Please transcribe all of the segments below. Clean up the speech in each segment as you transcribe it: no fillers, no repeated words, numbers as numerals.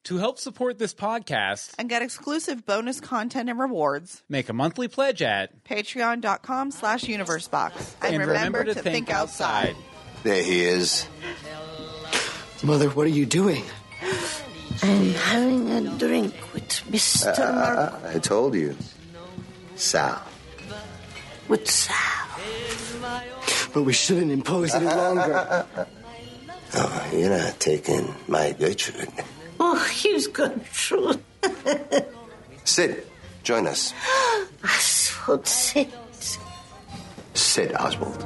To help support this podcast and get exclusive bonus content and rewards, make a monthly pledge at patreon.com/universebox. And remember to think outside. There he is. Mother, what are you doing? I'm having a drink with Mr. Marco. I told you. Sal. With Sal. But we shouldn't impose any longer. Oh, you're not taking my Gertrude. Oh, he's Gertrude. Sid, join us. Oswald, sit. Sid Oswald.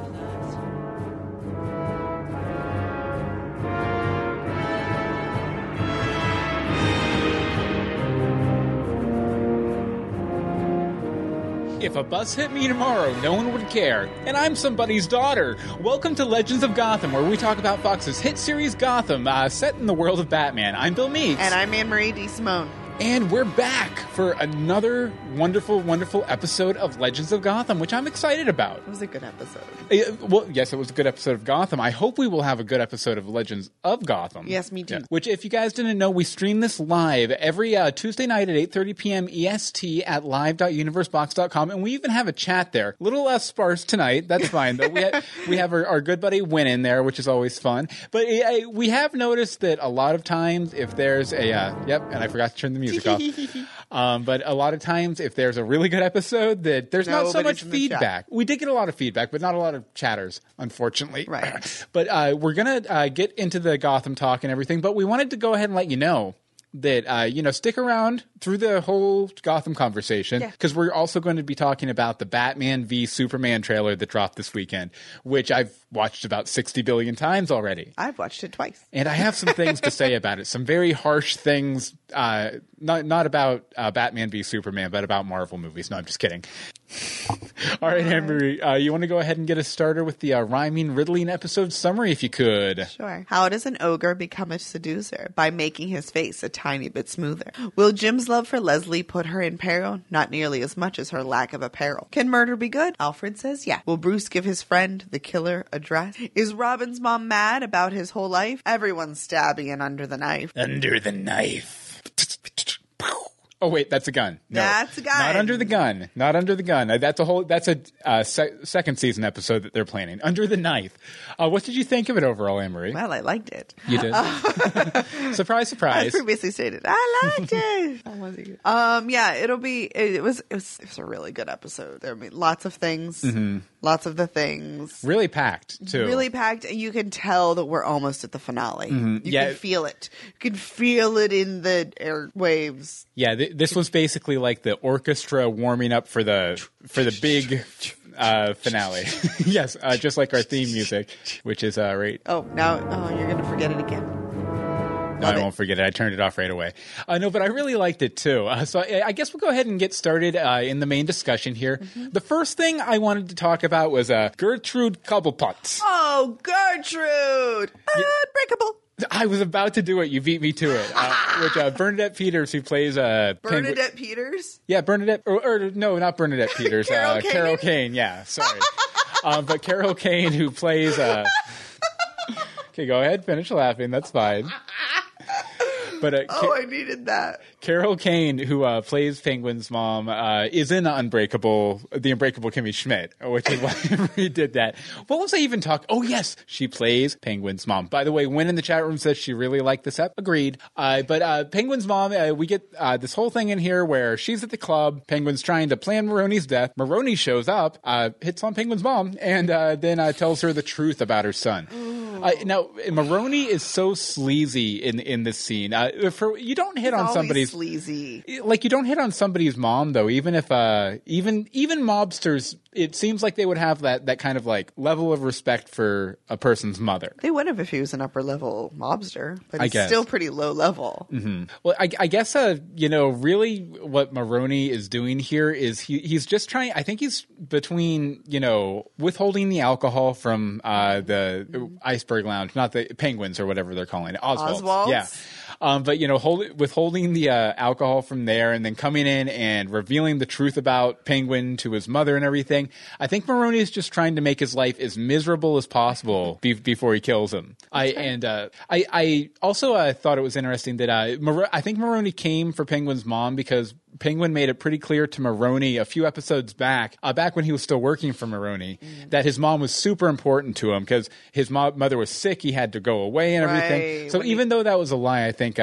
If a bus hit me tomorrow, no one would care. And I'm somebody's daughter. Welcome to Legends of Gotham, where we talk about Fox's hit series Gotham, set in the world of Batman. I'm Bill Meeks. And I'm Anne-Marie DeSimone. And we're back for another wonderful, wonderful episode of Legends of Gotham, which I'm excited about. It was a good episode. Well, yes, it was a good episode of Gotham. I hope we will have a good episode of Legends of Gotham. Yes, me too. Yeah. Which, if you guys didn't know, we stream this live every Tuesday night at 8:30 p.m. EST at live.universebox.com, and we even have a chat there. A little less sparse tonight. That's fine, though. We have our good buddy Win in there, which is always fun. But we have noticed that a lot of times if there's a... yep, and I forgot to turn the music off. But a lot of times, if there's a really good episode, that there's not so much feedback. We did get a lot of feedback, but not a lot of chatters, unfortunately. Right. But we're going to get into the Gotham talk and everything, but we wanted to go ahead and let you know that, stick around through the whole Gotham conversation, because we're also going to be talking about the Batman v Superman trailer that dropped this weekend, which I've watched about 60 billion times already. I've watched it twice. And I have some things to say about it. Some very harsh things, not about Batman v Superman, but about Marvel movies. No, I'm just kidding. All right, Anne-Marie, you want to go ahead and get us started with the rhyming, riddling episode summary, if you could? Sure. How does an ogre become a seducer? By making his face a tiny bit smoother. Will Jim's love for Leslie put her in peril? Not nearly as much as her lack of apparel. Can murder be good? Alfred says yeah. Will Bruce give his friend, the killer, a dress? Is Robin's mom mad about his whole life? Everyone's stabbing and under the knife. Under the knife. Oh wait, that's a gun. No, that's a gun. Not under the gun. Not under the gun. That's a second season episode that they're planning. Under the knife. What did you think of it overall, Anne-Marie? Well, I liked it. You did. Surprise, surprise. As previously stated, I liked it. Yeah, it was a really good episode. There were lots of things. Mm-hmm. Lots of the things. Really packed, too. Really packed, and you can tell that we're almost at the finale. Mm-hmm. You can feel it. You can feel it in the airwaves. Yeah, this was basically like the orchestra warming up for the big finale. Yes, just like our theme music, which is right. Oh, you're going to forget it again. No, I won't forget it. I turned it off right away. No, but I really liked it too. So I guess we'll go ahead and get started in the main discussion here. Mm-hmm. The first thing I wanted to talk about was Gertrude Cobblepot. Oh, Gertrude! Unbreakable. I was about to do it. You beat me to it. Which Bernadette Peters, who plays Bernadette Peters? Yeah, Bernadette. Or no, not Bernadette Peters. Carol Kane. Yeah, sorry. But Carol Kane, who plays. Okay, go ahead. Finish laughing. That's fine. But I needed that. Carol Kane, who plays Penguin's mom, is in the Unbreakable Kimmy Schmidt, which is why we did that. What was I even talking? Oh, yes, she plays Penguin's mom. By the way, Wynn in the chat room says she really liked this ep. Agreed. But Penguin's mom, we get this whole thing in here where she's at the club. Penguin's trying to plan Maroni's death. Maroni shows up, hits on Penguin's mom, and then tells her the truth about her son. Now, Maroni is so sleazy in this scene. You don't hit on somebody's sleazy. Like, you don't hit on somebody's mom, though. Even if even mobsters, it seems like they would have that kind of like level of respect for a person's mother. They would have if he was an upper level mobster, but he's still pretty low level. Mm-hmm. Well, I guess really what Maroni is doing here is he's just trying. I think he's between withholding the alcohol from the Iceberg Lounge, not the Penguins or whatever they're calling it, Oswald's. Yeah. But, you know, withholding the alcohol from there and then coming in and revealing the truth about Penguin to his mother and everything, I think Maroni is just trying to make his life as miserable as possible before he kills him. I also thought it was interesting that I think Maroni came for Penguin's mom because Penguin made it pretty clear to Maroni a few episodes back when he was still working for Maroni, that his mom was super important to him because his mother was sick. He had to go away and everything. Right. So even though that was a lie, I think,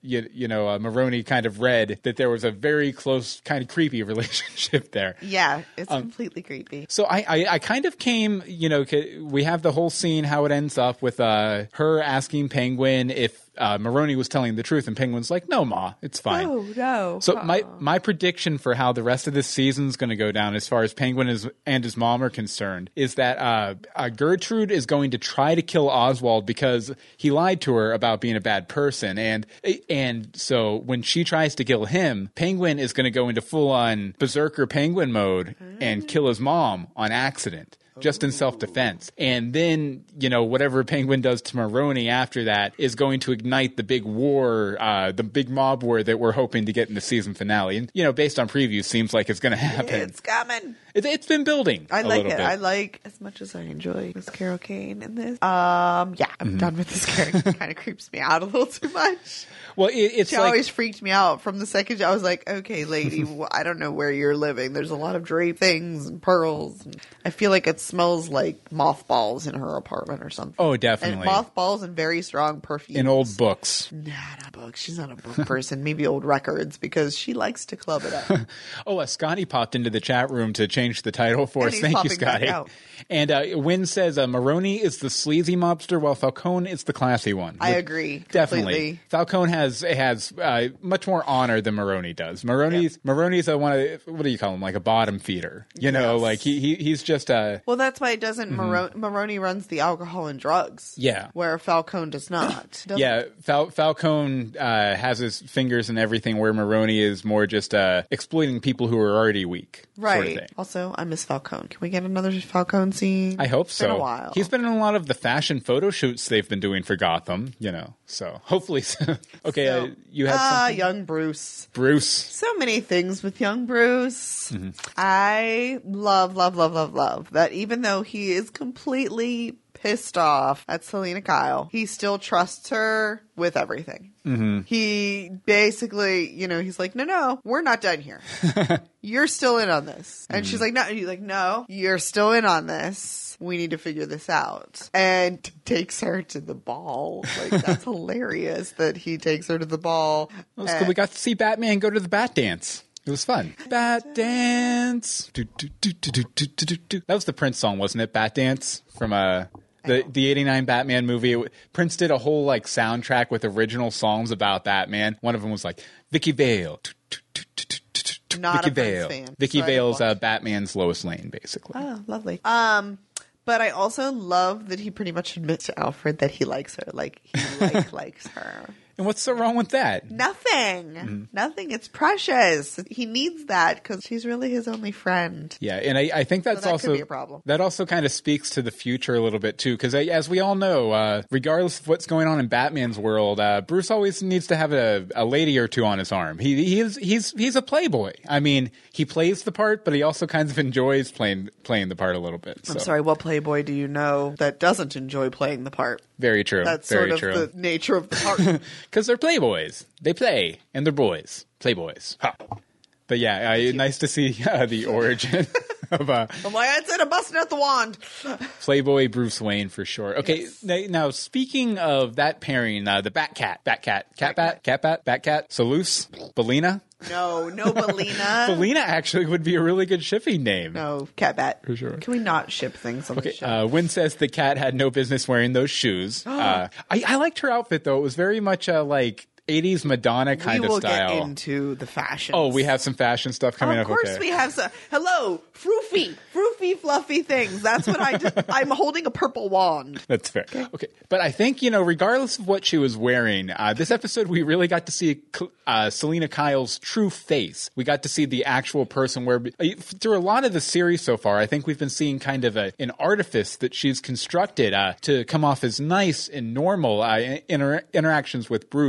Maroni kind of read that there was a very close, kind of creepy relationship there. Yeah, it's completely creepy. So I kind of came, you know, we have the whole scene, how it ends up with her asking Penguin if Maroni was telling the truth, and Penguin's like, "No, Ma, it's fine." No. So my prediction for how the rest of this season is going to go down, as far as Penguin and his mom are concerned, is that Gertrude is going to try to kill Oswald because he lied to her about being a bad person, and so when she tries to kill him, Penguin is going to go into full on berserker Penguin mode and kill his mom on accident. Just in self-defense. And then, you know, whatever Penguin does to Maroni after that is going to ignite the big war, the big mob war that we're hoping to get in the season finale. And, you know, based on previews, seems like it's going to happen. It's coming. It's been building I a like little it. bit. I like, as much as I enjoy Miss Carol Kane in this. I'm done with this character. It kind of creeps me out a little too much. Well, it's She like... always freaked me out from the second I was like, okay, lady, I don't know where you're living. There's a lot of draped things and pearls. And I feel like it smells like mothballs in her apartment or something. Oh, definitely. And mothballs and very strong perfumes. in old books. Not books. She's not a book person. Maybe old records because she likes to club it up. Oh, Scotty popped into the chat room to change the title for And us. he's Thank you, popping back Scotty. out. And Wynn says Maroni is the sleazy mobster while Falcone is the classy one. I agree. Definitely. Completely. Falcone has much more honor than Maroni does. Maroni's one of what do you call him? Like a bottom feeder. You know, Yes. like he's just Well, that's why it doesn't. Maroni runs the alcohol and drugs. Yeah. Where Falcone does not. Doesn't- yeah, Falcone has his fingers in everything, where Maroni is more just exploiting people who are already weak. Right. Sort of thing. Also, I miss Falcone. Can we get another Falcone scene? I hope It's so. been a while. He's been in a lot of the fashion photo shoots they've been doing for Gotham, you know. So hopefully, okay. So, You had something? young Bruce. Bruce. So many things with young Bruce. Mm-hmm. I love that even though he is completely pissed off at Selena Kyle, he still trusts her with everything. Mm-hmm. He basically, you know, he's like, no, we're not done here. You're still in on this. And she's like, no. He's like, no, you're still in on this. We need to figure this out. And takes her to the ball. Like, that's hilarious that he takes her to the ball. Well, it's cool. We got to see Batman go to the Bat Dance. It was fun. Bat Dance. That was the Prince song, wasn't it? Bat Dance from the 89 Batman movie. Prince did a whole like soundtrack with original songs about Batman. One of them was like Vicky Vale. Not Vicky a Prince Vale. fan, Vicky so I didn't Vale's watch. Batman's Lois Lane, basically. Oh, lovely. But I also love that he pretty much admits to Alfred that he likes her. Like, he likes her. And what's so wrong with that? Nothing. Nothing. It's precious. He needs that because she's really his only friend. Yeah, and I think that's that could also be a problem. That also kind of speaks to the future a little bit too, because as we all know, regardless of what's going on in Batman's world, Bruce always needs to have a lady or two on his arm. He's a playboy. I mean, he plays the part, but he also kind of enjoys playing the part a little bit. I'm So. sorry, what playboy do you know that doesn't enjoy playing the part? Very true. That's Very sort of true. the nature of the part. Because they're playboys. They play, and they're boys. Playboys. Ha. But yeah, nice to see the origin of I'm like, that's it, I'm busting out the wand. Playboy Bruce Wayne for sure. Okay, now speaking of that pairing, the Batcat, Salus, Belina. No, Belina. Belina actually would be a really good shipping name. No, Cat Bat. For sure. Can we not ship things on the Okay, show? Wynn says the cat had no business wearing those shoes. I liked her outfit though. It was very much like 80s Madonna kind we of will style. get into the fashion. Oh, we have some fashion stuff coming up. Of course Okay. we have some. Hello, froofy, fluffy things. That's what I do. I'm holding a purple wand. That's fair. Okay. But I think, regardless of what she was wearing, this episode we really got to see Selena Kyle's true face. We got to see the actual person where through a lot of the series so far, I think we've been seeing kind of an artifice that she's constructed to come off as nice and normal interactions with Bruce or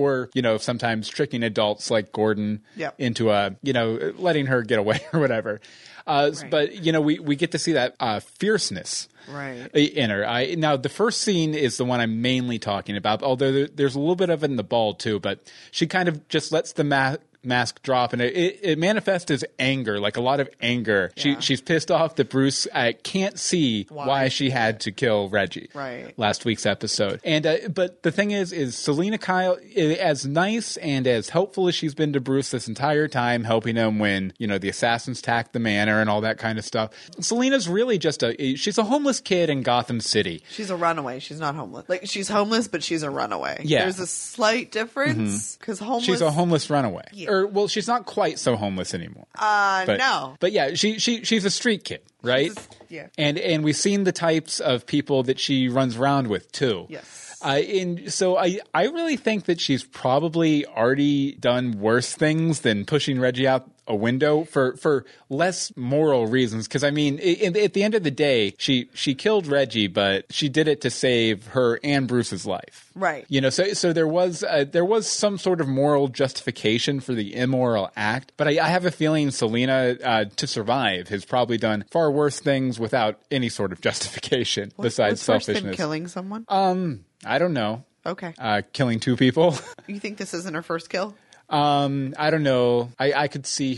or, sometimes tricking adults like Gordon Yep. into, letting her get away or whatever. But, we get to see that fierceness Right. in her. Now, the first scene is the one I'm mainly talking about, although there's a little bit of it in the ball, too. But she kind of just lets the mask drop, and it manifests as anger, like a lot of anger. Yeah. She's pissed off that Bruce can't see why she had to kill Reggie. Right. Last week's episode. And but the thing is Selena Kyle, as nice and as helpful as she's been to Bruce this entire time, helping him when the assassins attacked the manor and all that kind of stuff. Selena's really just she's a homeless kid in Gotham City. She's a runaway. She's not homeless. Like, she's homeless, but she's a runaway. Yeah. There's a slight difference because homeless. She's a homeless runaway. Yeah. Or, well, she's not quite so homeless anymore. No. But yeah, she's a street kid, right? Yeah. And we've seen the types of people that she runs around with too. Yes. And so I really think that she's probably already done worse things than pushing Reggie out a window for less moral reasons. Because I mean, at the end of the day, she killed Reggie, but she did it to save her and Bruce's life. Right. So there was some sort of moral justification for the immoral act. But I have a feeling Selena, to survive, has probably done far worse things without any sort of justification besides What's worse selfishness. than killing someone? I don't know. Okay. Killing 2 people. You think this isn't her first kill? I don't know. I could see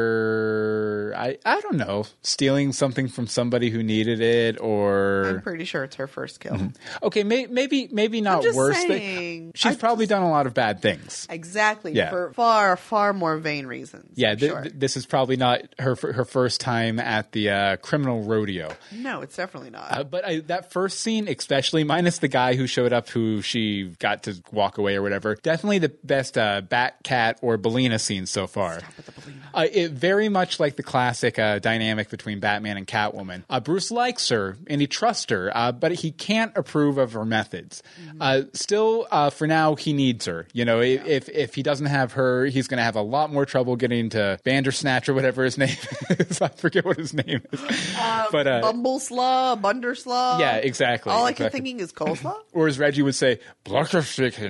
her, I don't know, stealing something from somebody who needed it, I'm or pretty sure it's her first kill. okay, maybe not I'm just worse. saying. She's probably done a lot of bad things. Exactly. Yeah. For far more vain reasons. Yeah, I'm sure. this is probably not her first time at the criminal rodeo. No, it's definitely not. But that first scene, especially, minus the guy who showed up who she got to walk away or whatever, definitely the best Batcat or Belina scene so far. Stop with the Belina. It very much like the classic dynamic between Batman and Catwoman. Bruce likes her and he trusts her, but he can't approve of her methods. Still, for now, he needs her. If he doesn't have her, he's going to have a lot more trouble getting to Bandersnatch or whatever his name is. I forget what his name is. But Bumbleslaw, Bunderslaw. yeah, exactly. All I exactly. kept thinking is coleslaw. Or as Reggie would say, Blockersticken.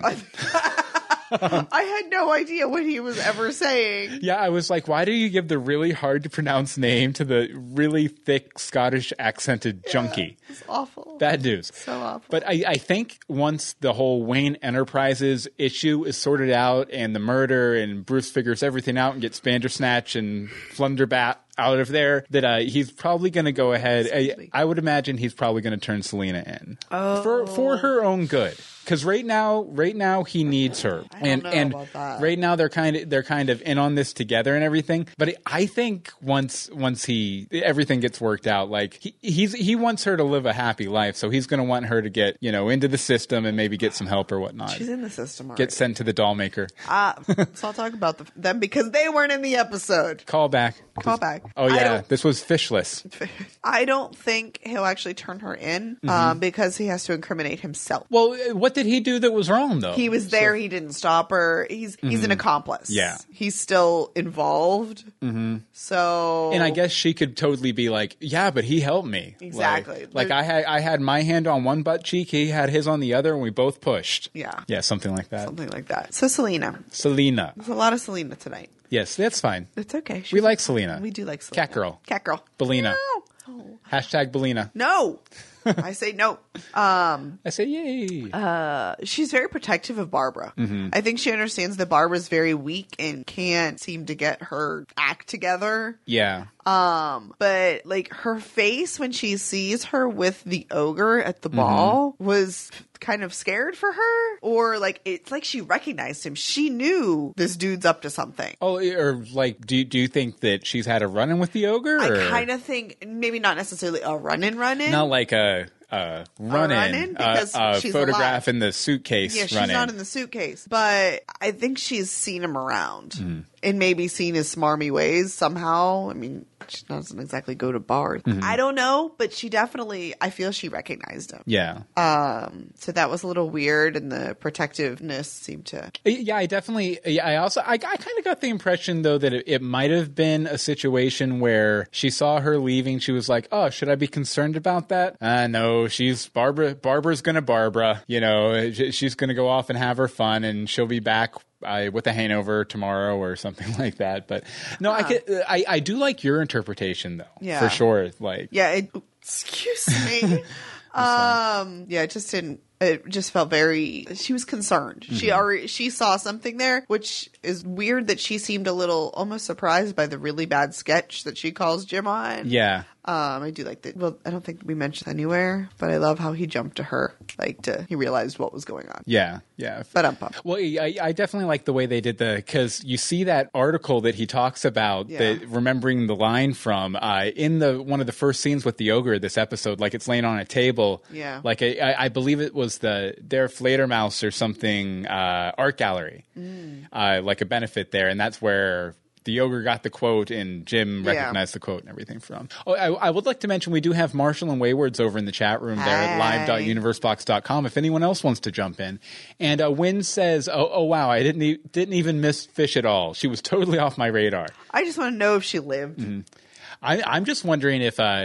I had no idea what he was ever saying. Yeah, I was like, why do you give the really hard to pronounce name to the really thick Scottish accented junkie? It's awful. Bad news. So awful. But I think once the whole Wayne Enterprises issue is sorted out and the murder and Bruce figures everything out and gets Bandersnatch and Flunderbat out of there, that he's probably going to go ahead. I would imagine he's probably going to turn Selena in for her own good. Because right now he needs her, I don't know about that. right now they're kind of in on this together and everything. But I think once everything gets worked out, like he wants her to live a happy life, so he's going to want her to get into the system and maybe get some help or whatnot. She's in the system already. Get sent to the doll maker. So I'll talk about them because they weren't in the episode. Call back. Oh yeah, this was fishless. I don't think he'll actually turn her in because he has to incriminate himself. Well, what did he do that was wrong though? He was there. He didn't stop her. He's an accomplice. Yeah. He's still involved. Mm-hmm. So, and I guess she could totally be like, yeah, but he helped me. Exactly. Like I had my hand on one butt cheek, he had his on the other, and we both pushed. Yeah. Yeah, something like that. Something like that. So Selena. Selena. There's a lot of Selena tonight. Yes, that's fine. It's okay. We like Selena. We do like Selena. Catgirl. Catgirl. Belina. No. Hashtag Belina. No. I say no. I say yay. She's very protective of Barbara. Mm-hmm. I think she understands that Barbara's very weak and can't seem to get her act together. Yeah. But like her face when she sees her with the ogre at the ball was kind of scared for her, or like it's like she recognized him. She knew this dude's up to something. Oh, or like, do you think that she's had a run-in with the ogre? I kind of think maybe not necessarily a run-in. Not like a run-in, because she's photograph alive. in the suitcase. Yeah, she's run-in. not in the suitcase, but I think she's seen him around and maybe seen his smarmy ways somehow. I mean, She doesn't exactly go to bars. I don't know, but she definitely, I feel she recognized him. Yeah. So that was a little weird, and the protectiveness seemed to. Yeah, I definitely. Yeah, I kind of got the impression though that it might have been a situation where she saw her leaving. She was like, "Oh, should I be concerned about that?" No, she's Barbara. Barbara's gonna Barbara. You know, she's gonna go off and have her fun, and she'll be back with a hangover tomorrow or something like that. But no, I do like your interpretation though. Yeah, for sure. Like, yeah. Excuse me. Yeah, it just didn't. It just felt very. She was concerned. She saw something there, which is weird that she seemed a little almost surprised by the really bad sketch that she calls Jim on. Yeah. I do like that. Well, I don't think we mentioned anywhere, but I love how he jumped to her. He realized what was going on. Yeah, yeah. But well, I definitely like the way they did because you see that article that he talks about, remembering the line from in one of the first scenes with the ogre this episode, like it's laying on a table. Yeah. Like I believe it was the Der Fledermaus or something art gallery, like a benefit there, and that's where the ogre got the quote and Jim recognized the quote and everything from. Oh, I would like to mention we do have Marshall and Waywards over in the chat room there at live.universebox.com if anyone else wants to jump in. And Wynn says, oh wow, I didn't even miss Fish at all. She was totally off my radar. I just want to know if she lived. Mm-hmm. I'm just wondering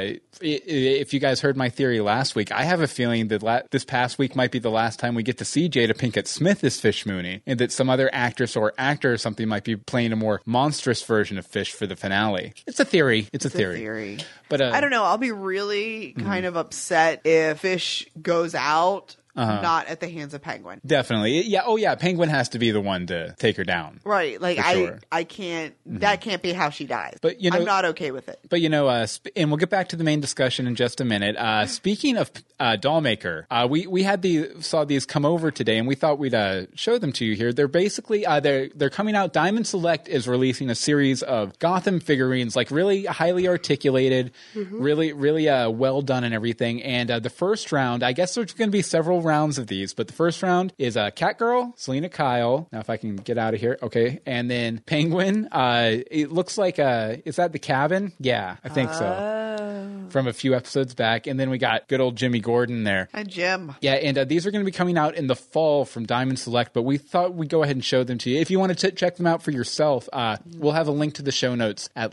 if you guys heard my theory last week. I have a feeling that this past week might be the last time we get to see Jada Pinkett Smith as Fish Mooney, and that some other actress or actor or something might be playing a more monstrous version of Fish for the finale. It's a theory. It's a theory. But I don't know. I'll be really kind of upset if Fish goes out. Not at the hands of Penguin. Definitely. Yeah. Oh, yeah. Penguin has to be the one to take her down. Right. Like, I can't, that can't be how she dies. But, I'm not okay with it. But, and we'll get back to the main discussion in just a minute. Speaking of Dollmaker, we saw these come over today, and we thought we'd show them to you here. They're basically, they're coming out. Diamond Select is releasing a series of Gotham figurines, like really highly articulated, really, really well done and everything. And the first round, I guess there's going to be several rounds of these, but the first round is Catgirl, Selena Kyle. Now, if I can get out of here, okay, and then Penguin. It looks like is that the Cabin? Yeah, I think so. From a few episodes back, and then we got good old Jimmy Gordon there. Hi, Jim. Yeah, and these are going to be coming out in the fall from Diamond Select, but we thought we'd go ahead and show them to you. If you want to check them out for yourself, we'll have a link to the show notes at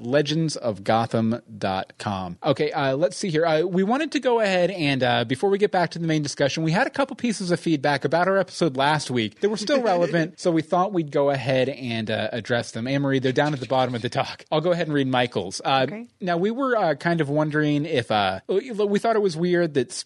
legendsofgotham.com. Okay, let's see here. We wanted to go ahead and before we get back to the main discussion, we had a couple pieces of feedback about our episode last week that were still relevant, so we thought we'd go ahead and address them. Anne-Marie, they're down at the bottom of the doc. I'll go ahead and read Michael's. Okay. Now, we were kind of wondering if we thought it was weird that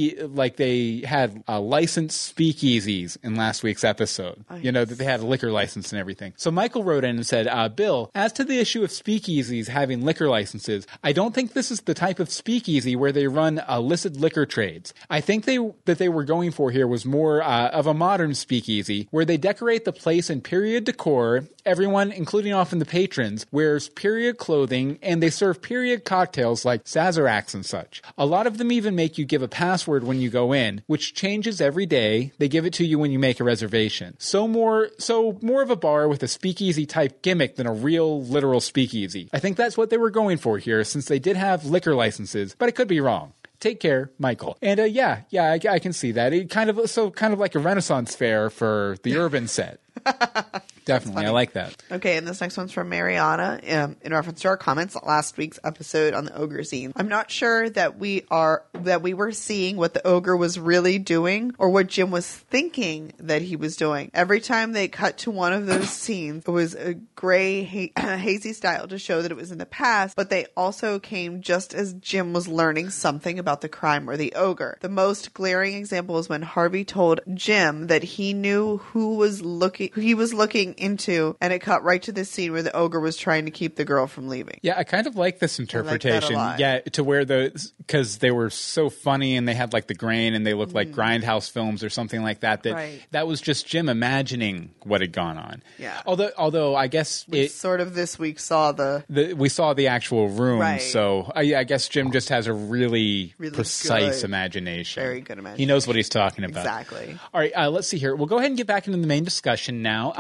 they had licensed speakeasies in last week's episode. That they had a liquor license and everything. So Michael wrote in and said, Bill, as to the issue of speakeasies having liquor licenses, I don't think this is the type of speakeasy where they run illicit liquor trades. I think that they were going for here was more of a modern speakeasy where they decorate the place in period decor. Everyone, including often the patrons, wears period clothing, and they serve period cocktails like Sazeracs and such. A lot of them even make you give a password when you go in, which changes every day. They give it to you when you make a reservation. So more of a bar with a speakeasy type gimmick than a real literal speakeasy. I think that's what they were going for here, since they did have liquor licenses, but I could be wrong. Take care, Michael. And I can see that. It kind of like a Renaissance fair for the urban set. Definitely. I like that. Okay, and this next one's from Mariana in reference to our comments last week's episode on the ogre scene. I'm not sure that we were seeing what the ogre was really doing or what Jim was thinking that he was doing. Every time they cut to one of those scenes, it was a gray, hazy style to show that it was in the past, but they also came just as Jim was learning something about the crime or the ogre. The most glaring example was when Harvey told Jim that he knew who he was looking into, and it cut right to this scene where the ogre was trying to keep the girl from leaving. Yeah, I kind of like this interpretation. Yeah, to where because they were so funny and they had like the grain and they looked like Grindhouse films or something like that. That was just Jim imagining what had gone on. Yeah. Although I guess this week saw we saw the actual room. Right. So I guess Jim just has a really precise imagination. Very good imagination. He knows what he's talking about. Exactly. All right, let's see here. We'll go ahead and get back into the main discussion now.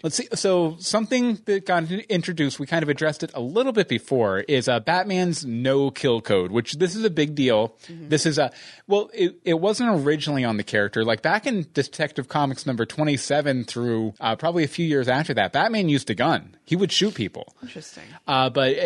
Let's see. So something that got introduced, we kind of addressed it a little bit before, is Batman's no-kill code, which this is a big deal. This is it wasn't originally on the character. Like back in Detective Comics number 27 through probably a few years after that, Batman used a gun. He would shoot people. Interesting. But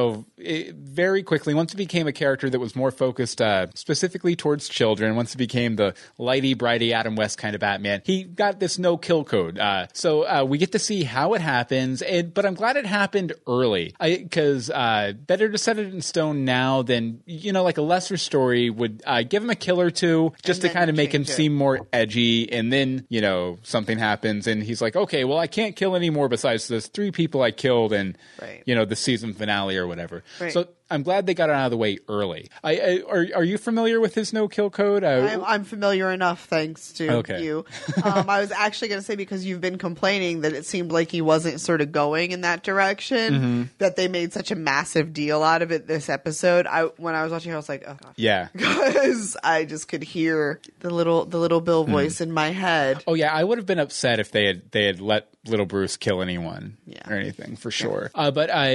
very quickly, once it became a character that was more focused specifically towards children, once it became the lighty, brighty Adam West kind of Batman, he got this no-kill code. So we get to see how it happens, but I'm glad it happened early, because better to set it in stone now than, like a lesser story would give him a kill or two just to kind of make him seem more edgy, and then, something happens and he's like, okay, well, I can't kill anymore besides those 3 people I killed in, the season finale or whatever. Right. So I'm glad they got it out of the way early. Are you familiar with his no-kill code? I'm familiar enough, thanks to you. I was actually going to say, because you've been complaining that it seemed like he wasn't sort of going in that direction, that they made such a massive deal out of it this episode. When I was watching, I was like, oh gosh. Yeah. Because I just could hear the little Bill voice in my head. Oh yeah, I would have been upset if they had let little Bruce kill anyone or anything, for sure. One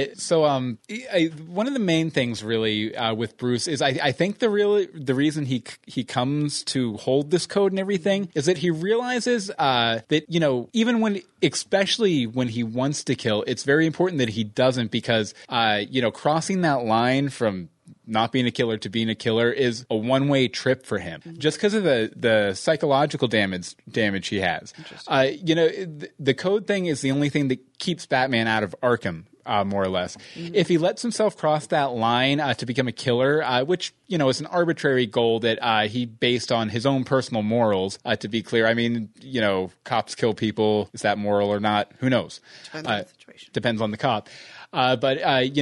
of the main things really with Bruce is I think the reason he comes to hold this code and everything is that he realizes that even especially when he wants to kill, it's very important that he doesn't, because crossing that line from not being a killer to being a killer is a one-way trip for him, just because of the psychological damage he has. The code thing is the only thing that keeps Batman out of Arkham. More or less. If he lets himself cross that line to become a killer, which, is an arbitrary goal that he based on his own personal morals, to be clear. I mean, cops kill people. Is that moral or not? Who knows? Depends on the situation. Depends on the cop. But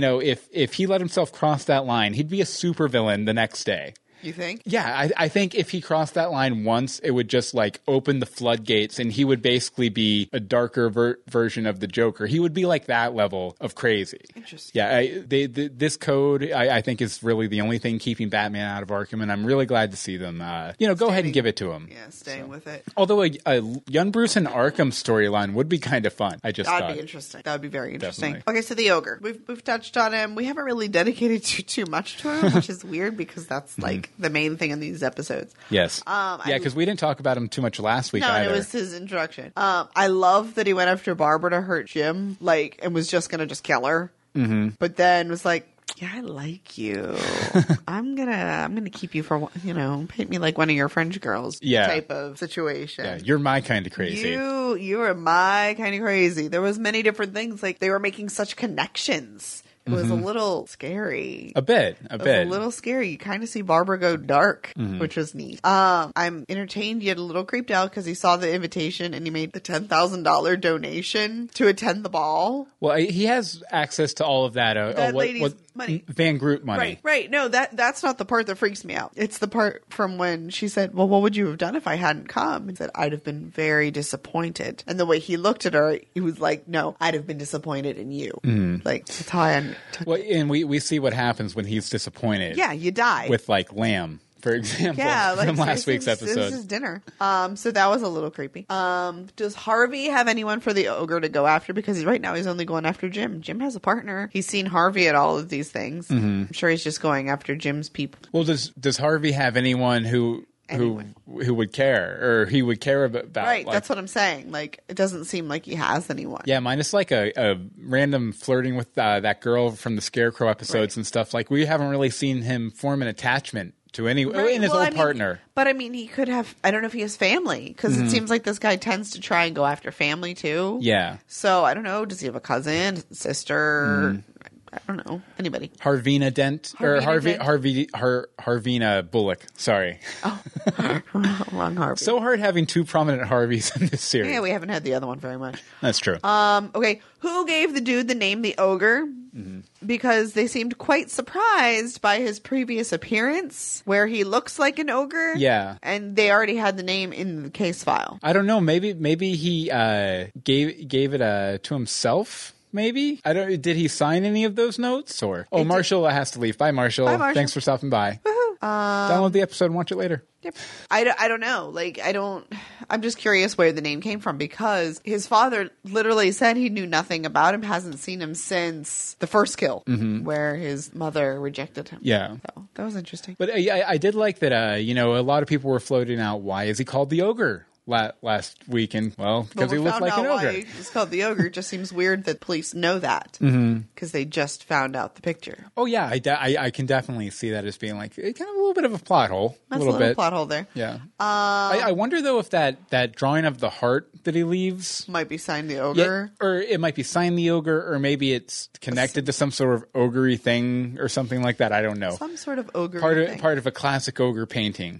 if he let himself cross that line, he'd be a supervillain the next day. You think? Yeah, I think if he crossed that line once, it would just open the floodgates, and he would basically be a darker version of the Joker. He would be like that level of crazy. Interesting. Yeah, this code I think is really the only thing keeping Batman out of Arkham, and I'm really glad to see them. Go ahead and give it to him. Yeah, staying with it. Although a young Bruce and Arkham storyline would be kind of fun. That'd be interesting. That would be very interesting. Definitely. Okay, so the ogre. We've touched on him. We haven't really dedicated too much to him, which is weird because that's the main thing in these episodes. Yes. Because we didn't talk about him too much last week either. No, it was his introduction. I love that he went after Barbara to hurt Jim, and was just gonna just kill her. But then was like, yeah, I like you. I'm gonna keep you for paint me like one of your French girls type of situation. Yeah, you're my kind of crazy. You are my kind of crazy. There was many different things. They were making such connections. It was a little scary. A bit. It was a little scary. You kind of see Barbara go dark, which was neat. I'm entertained yet a little creeped out because he saw the invitation and he made the $10,000 donation to attend the ball. Well, he has access to all of that. That lady's money. Van Groot money. Right. No, that's not the part that freaks me out. It's the part from when she said, well, what would you have done if I hadn't come? And said, I'd have been very disappointed. And the way he looked at her, he was like, no, I'd have been disappointed in you. That's how I well, and we see what happens when he's disappointed. Yeah, you die. With Lamb, for example, from last week's episode. This is dinner. So that was a little creepy. Does Harvey have anyone for the ogre to go after? Because right now he's only going after Jim. Jim has a partner. He's seen Harvey at all of these things. I'm sure he's just going after Jim's people. Well, does Harvey have anyone who would care, or he would care about? Right, that's what I'm saying. It doesn't seem like he has anyone. Yeah, minus a random flirting with that girl from the Scarecrow episodes and stuff. We haven't really seen him form an attachment to any in his old partner. But he could have. I don't know if he has family, because it seems like this guy tends to try and go after family too. Yeah. So I don't know. Does he have a cousin, sister? I don't know. Anybody. Harvina Dent. Harvina Bullock. Sorry. Oh, wrong Harvey. So hard having two prominent Harveys in this series. Yeah, we haven't had the other one very much. That's true. Okay. Who gave the dude the name the Ogre? Because they seemed quite surprised by his previous appearance, where he looks like an ogre. Yeah. And they already had the name in the case file. I don't know. Maybe he gave it to himself. Maybe Did he sign any of those notes? Or Marshall has to leave. Bye, Marshall. Bye, Marshall. Thanks for stopping by. Woohoo. Download the episode and watch it later. Yep. I don't know. I'm just curious where the name came from because his father literally said he knew nothing about him, hasn't seen him since the first kill where his mother rejected him. Yeah. So that was interesting. But I did like that, a lot of people were floating out, why is he called the Ogre? Last week, and because he looked like an ogre. Why he's called the ogre. It just seems weird that police know that because they just found out the picture. Oh yeah, I can definitely see that as being like kind of a little bit of a plot hole. That's a little bit plot hole there. Yeah. I wonder though if that drawing of the heart that he leaves might be signed the ogre, or it might be signed the ogre, or maybe it's connected to some sort of ogre thing or something like that. I don't know. Some sort of ogre part of a classic ogre painting.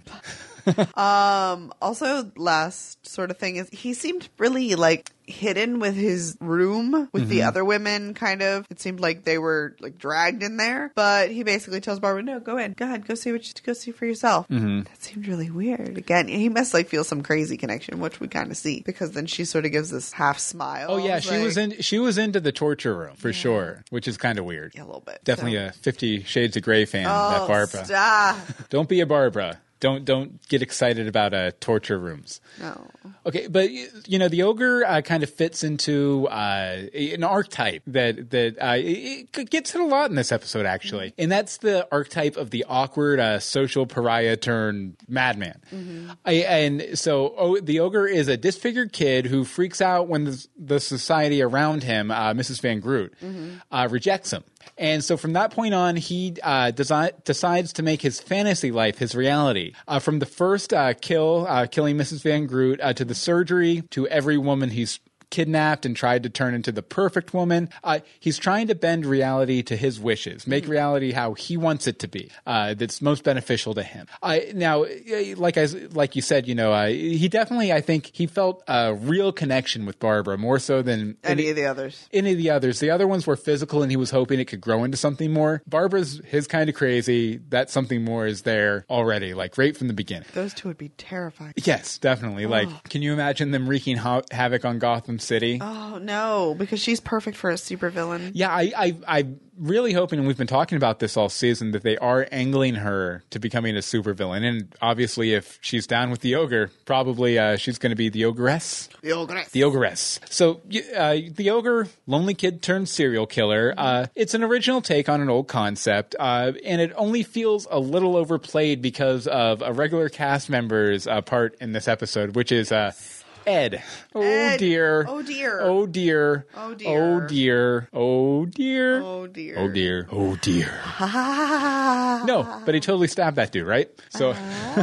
Also, last sort of thing is he seemed really hidden with his room with the other women. Kind of, it seemed like they were dragged in there. But he basically tells Barbara, "No, go in, go ahead, go see for yourself." That seemed really weird. Again, he must feel some crazy connection, which we kind of see because then she sort of gives this half smile. Oh yeah, she was into the torture room for sure, which is kind of weird. Yeah, a little bit. Definitely a 50 Shades of Grey fan. That Barbara. Stop. Don't be a Barbara. Don't get excited about torture rooms. No. Okay, but the ogre kind of fits into an archetype that it gets hit a lot in this episode actually, and that's the archetype of the awkward social pariah turned madman. The ogre is a disfigured kid who freaks out when the society around him, Mrs. Van Groot, rejects him. And so from that point on, he decides to make his fantasy life his reality. From the first killing Mrs. Van Groot to the surgery to every woman he's kidnapped and tried to turn into the perfect woman. He's trying to bend reality to his wishes, make reality how he wants it to be. That's most beneficial to him. Now, like you said, he definitely, I think, he felt a real connection with Barbara more so than any of the others. The other ones were physical, and he was hoping it could grow into something more. Barbara's his kind of crazy. That something more is there already, right from the beginning. Those two would be terrifying. Yes, definitely. Can you imagine them wreaking havoc on Gotham City? Oh no, because she's perfect for a supervillain. Yeah, I'm really hoping, and we've been talking about this all season, that they are angling her to becoming a supervillain. And obviously, if she's down with the ogre, probably she's going to be the ogress. The ogress. The ogress. So the ogre, lonely kid turned serial killer. It's an original take on an old concept, and it only feels a little overplayed because of a regular cast member's part in this episode, which is Ed. Ed. Dear. Oh dear. Oh dear. Oh dear. Oh dear. Oh dear. Oh dear. Oh dear. Oh dear. No, but he totally stabbed that dude, right? So,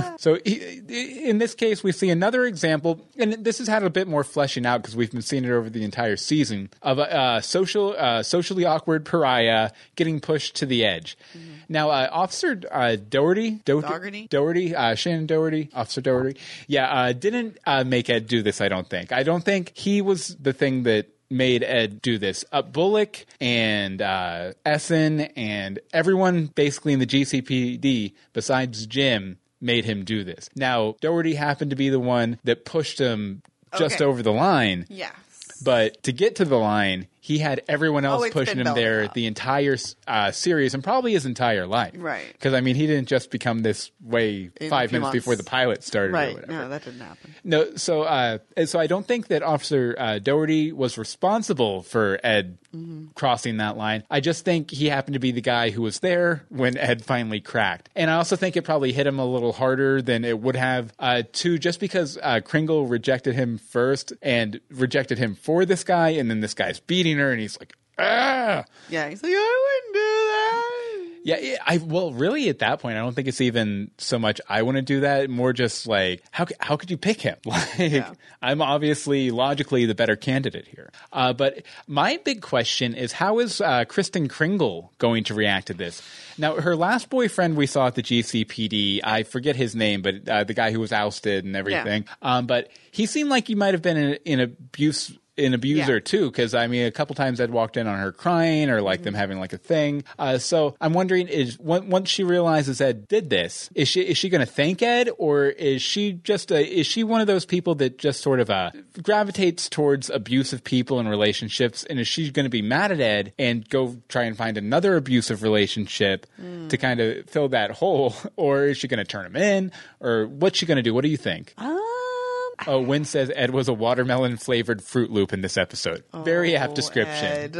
in this case, we see another example, and this has had a bit more fleshing out because we've been seeing it over the entire season of a socially awkward pariah getting pushed to the edge. Now, Officer Doherty, Shannon Doherty, Officer Doherty, didn't make Ed do this, I don't think. I don't think he was the thing that made Ed do this. Bullock and Essen and everyone basically in the GCPD besides Jim made him do this. Now, Doherty happened to be the one that pushed him just over the line. Yeah. But to get to the line, he had everyone else pushing him there the entire series and probably his entire life. Right. Because, he didn't just become this way 5 minutes before the pilot started or whatever. No, that didn't happen. No, so I don't think that Officer Doherty was responsible for Ed crossing that line. I just think he happened to be the guy who was there when Ed finally cracked. And I also think it probably hit him a little harder than it would have, just because Kringle rejected him first and rejected him for this guy, and then this guy's beating her, and he's like, ah! Yeah, he's like, I wouldn't do that. Yeah, really at that point, I don't think it's even so much I want to do that, more just how could you pick him? I'm obviously logically the better candidate here. But my big question is, how is Kristen Kringle going to react to this? Now, her last boyfriend we saw at the GCPD, I forget his name, but the guy who was ousted and everything. But he seemed like he might have been in an abuser too, because I mean, a couple times Ed walked in on her crying or like them having like a thing. So I'm wondering, is once she realizes Ed did this, is she going to thank Ed, or is she just is she one of those people that just sort of gravitates towards abusive people and relationships, and is she going to be mad at Ed and go try and find another abusive relationship to kind of fill that hole, or is she going to turn him in, or what's she going to do? What do you think? Oh, Wynn says Ed was a watermelon flavored Fruit Loop in this episode. Very apt description.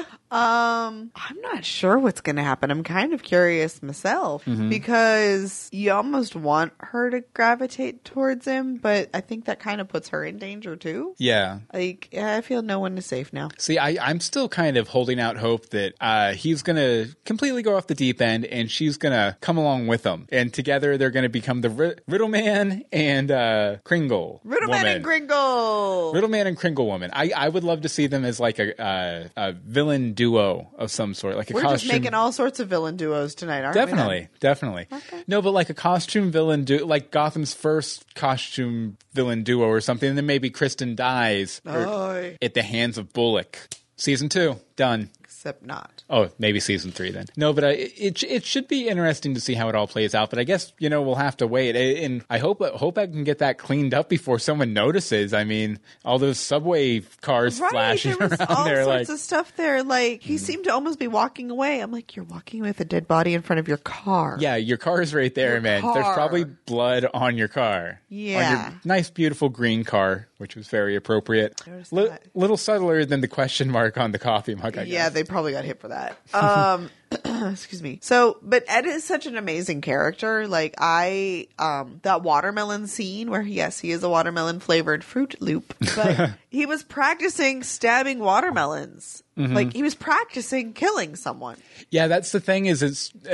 I'm not sure what's going to happen. I'm kind of curious myself because you almost want her to gravitate towards him, but I think that kind of puts her in danger too. Yeah. Like, I feel no one is safe now. See, I'm still kind of holding out hope that he's going to completely go off the deep end and she's going to come along with him. And together they're going to become the Riddleman and Kringle. Riddleman and Kringle. Riddleman and Kringle woman. I would love to see them as like a villain duo of some sort. Like We're just making all sorts of villain duos tonight, aren't we? Definitely. Okay. No, but like a costume villain duo, like Gotham's first costume villain duo or something, and then maybe Kristen dies at the hands of Bullock. Season 2, done. Except not. Oh, maybe season 3 then. No, but it should be interesting to see how it all plays out. But I guess, we'll have to wait. And I hope I can get that cleaned up before someone notices. I mean, all those subway cars flashing there was around all there. Sorts of stuff there. Like, he seemed to almost be walking away. I'm like, you're walking with a dead body in front of your car. Yeah, your car is right there, man. There's probably blood on your car. Yeah. On your nice, beautiful green car, which was very appropriate. Little subtler than the question mark on the coffee mug, I guess. Yeah, they probably got hit for that. Excuse me. But Ed is such an amazing character. Like, that watermelon scene where, yes, he is a watermelon flavored Fruit Loop, but he was practicing stabbing watermelons. Like, he was practicing killing someone. Yeah, that's the thing is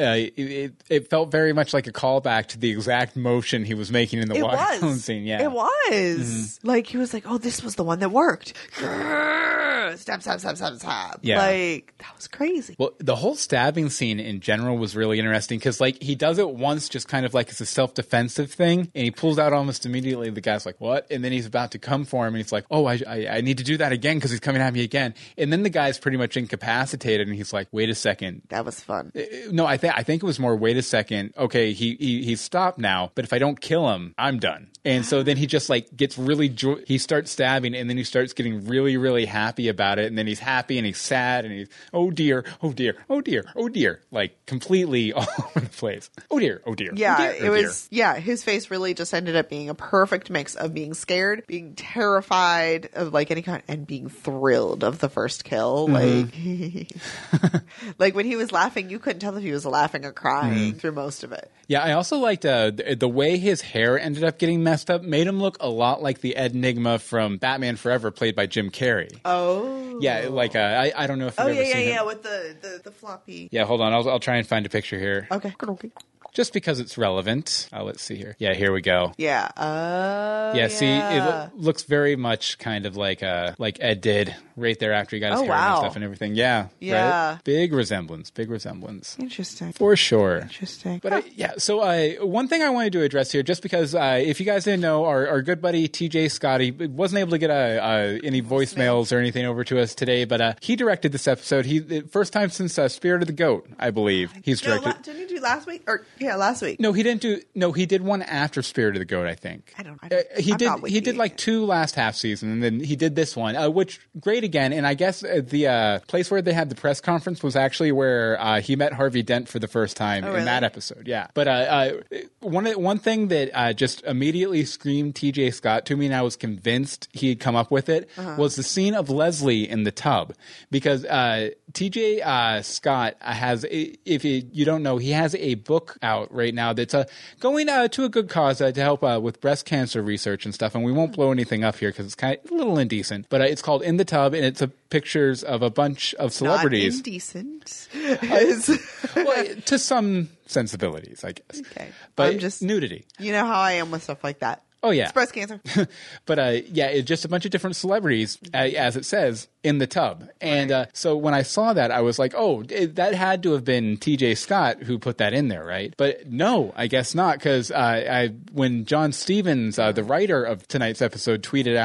it felt very much like a callback to the exact motion he was making in the watermelon scene. Yeah, it was. Like, he was like, oh, this was the one that worked. Stab, stab, stab, stab, stab. Yeah. Like, that was crazy. Well, the whole stabbing scene in general was really interesting because, like, he does it once just kind of like it's a self-defensive thing, and he pulls out almost immediately. The guy's like, what? And then he's about to come for him, and he's like, oh, I need to do that again because he's coming at me again. And then the guy's pretty much incapacitated, and he's like, wait a second. That was fun. No, I think it was more, wait a second. Okay, he's stopped now, but if I don't kill him, I'm done. And so then he just like gets really, he starts stabbing, and then he starts getting really, really happy about it. And then he's happy and he's sad and he's, oh dear, oh dear, oh dear, oh dear, like completely all over the place. Oh dear, oh dear. Yeah, oh dear, it was, his face really just ended up being a perfect mix of being scared, being terrified of like any kind, and being thrilled of the first kill. Like, like when he was laughing, you couldn't tell if he was laughing or crying through most of it. Yeah, I also liked the way his hair ended up getting messed up made him look a lot like the Ed Nygma from Batman Forever, played by Jim Carrey. Oh. Yeah, like I don't know if you've ever seen him. With the floppy. Yeah, hold on. I'll try and find a picture here. Okay. Just because it's relevant. Let's see here. Yeah, here we go. Yeah. Yeah, see, it looks very much kind of like Ed did right there after he got his hair and stuff and everything. Yeah. Yeah. Right? Big resemblance. Interesting. For sure. Interesting. But so one thing I wanted to address here, just because if you guys didn't know, our good buddy TJ Scotty wasn't able to get any voicemails or anything over to us today, but he directed this episode. First time since Spirit of the Goat, I believe. He's directed. Didn't he do last week? Last week. No, he didn't do. No, he did one after Spirit of the Goat, I think. I don't. He did like 2 last half season, and then he did this one, which great again. And I guess the place where they had the press conference was actually where he met Harvey Dent for the first time in that episode. Yeah, but one thing that just immediately screamed TJ Scott to me, and I was convinced he had come up with it, was the scene of Leslie in the tub, because TJ Scott has, if you don't know, he has a book out right now that's going to a good cause to help with breast cancer research and stuff, and we won't blow anything up here because it's kind of a little indecent, but it's called In the Tub, and it's pictures of a bunch of celebrities. Not indecent. Well, to some sensibilities, I guess. Okay. But I'm just nudity. You know how I am with stuff like that. Oh, yeah. It's breast cancer. But, it's just a bunch of different celebrities, as it says, in the tub. And so when I saw that, I was like, oh, that had to have been TJ Scott who put that in there, right? But no, I guess not, because when John Stevens, the writer of tonight's episode, tweeted out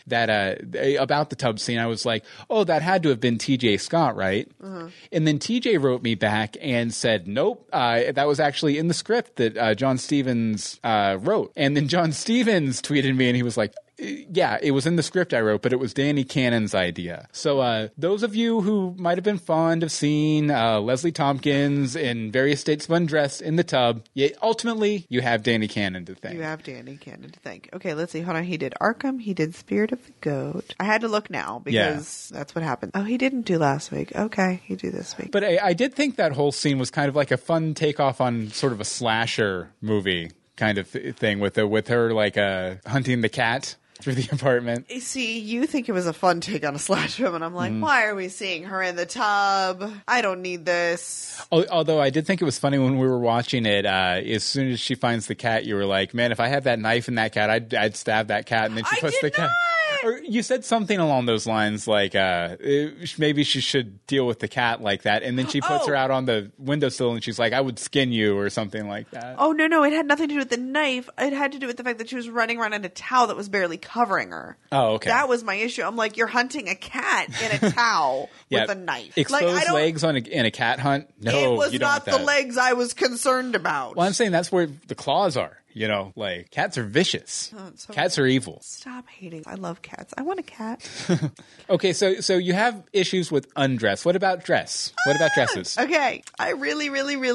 that about the tub scene, I was like, oh, that had to have been TJ Scott, right? And then TJ wrote me back and said, nope, that was actually in the script that John Stevens wrote. And then John Stevens tweeted me and he was like, yeah, it was in the script I wrote, but it was Danny Cannon's idea. So those of you who might have been fond of seeing Leslie Tompkins in various states of undress in the tub, ultimately you have Danny Cannon to thank. You have Danny Cannon to thank. Okay, let's see. Hold on. He did Arkham. He did Spirit of the Goat. I had to look now because that's what happened. Oh, he didn't do last week. Okay, he do this week. But I did think that whole scene was kind of like a fun takeoff on sort of a slasher movie kind of thing with her like hunting the cat through the apartment. See, you think it was a fun take on a slasher film, and I'm like, why are we seeing her in the tub? I don't need this. Although I did think it was funny when we were watching it, as soon as she finds the cat, you were like, man, if I had that knife in that cat, I'd stab that cat. And then she puts the cat... Or you said something along those lines like maybe she should deal with the cat like that. And then she puts her out on the windowsill and she's like, I would skin you or something like that. Oh, no. It had nothing to do with the knife. It had to do with the fact that she was running around in a towel that was barely covering her. Oh, okay. That was my issue. I'm like, you're hunting a cat in a towel with a knife. Exposed legs in a cat hunt? No, it was you don't not want that. the legs I was concerned about. Well, I'm saying that's where the claws are. You know, like, cats are vicious. Cats are evil. Stop hating. I love cats. I want a cat. Okay, so you have issues with undress. What about dress? What about dresses? Okay. I really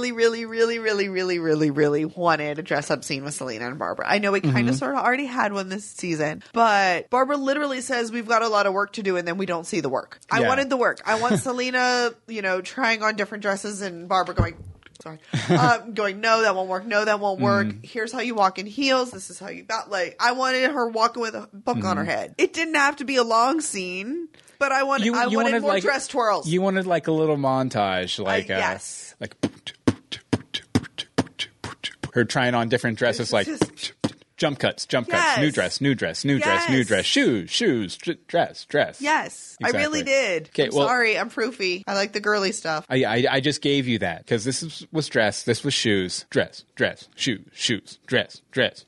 wanted a dress-up scene with Selena and Barbara. I know we kind of sort of already had one this season, but Barbara literally says we've got a lot of work to do, and then we don't see the work. I wanted the work. I want Selena, trying on different dresses, and Barbara going... going, no, that won't work. No, that won't work. Here's how you walk in heels. This is how you bow. Like, I wanted her walking with a book on her head. It didn't have to be a long scene, but I wanted more dress twirls. You wanted like a little montage, like yes, like her trying on different dresses, like jump cuts, new dress, shoes, dress. Yes, exactly. I really did. Okay, sorry, I'm proofy. I like the girly stuff. I just gave you that because this was dress, this was shoes, dress, shoes, dress,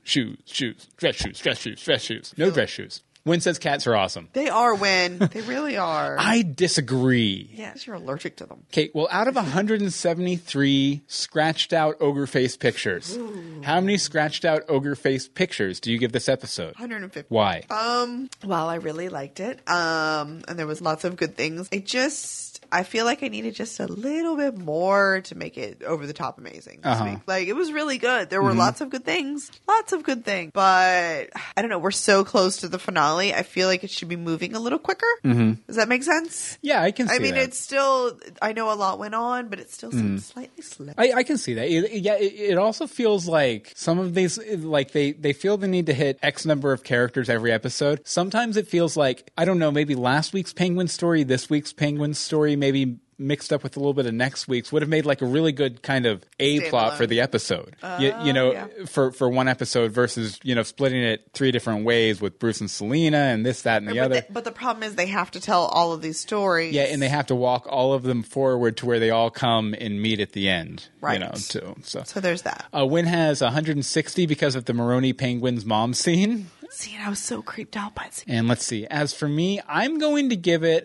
shoes. No dress shoes. Wynn says cats are awesome. They are, Wynn. They really are. I disagree. Yes, you're allergic to them. Okay, well, out of 173 scratched out ogre face pictures, how many scratched out ogre face pictures do you give this episode? 150. Why? Well, I really liked it. And there was lots of good things. I feel like I needed just a little bit more to make it over the top amazing this week. Like, it was really good. There were lots of good things. But I don't know. We're so close to the finale. I feel like it should be moving a little quicker. Does that make sense? Yeah, I can see that. I mean, it's still, I know a lot went on, but it still seems slightly slow. I can see that. It also feels like some of these, like they feel the need to hit X number of characters every episode. Sometimes it feels like, I don't know, maybe last week's Penguin story, this week's Penguin story, maybe mixed up with a little bit of next week's would have made like a really good kind of plot for the episode. For one episode versus, splitting it 3 different ways with Bruce and Selena and this, that, and the other. But the problem is they have to tell all of these stories. Yeah, and they have to walk all of them forward to where they all come and meet at the end. Right. Too. So there's that. Wynn has 160 because of the Maroney Penguin's mom scene. See, I was so creeped out by it. And let's see. As for me, I'm going to give it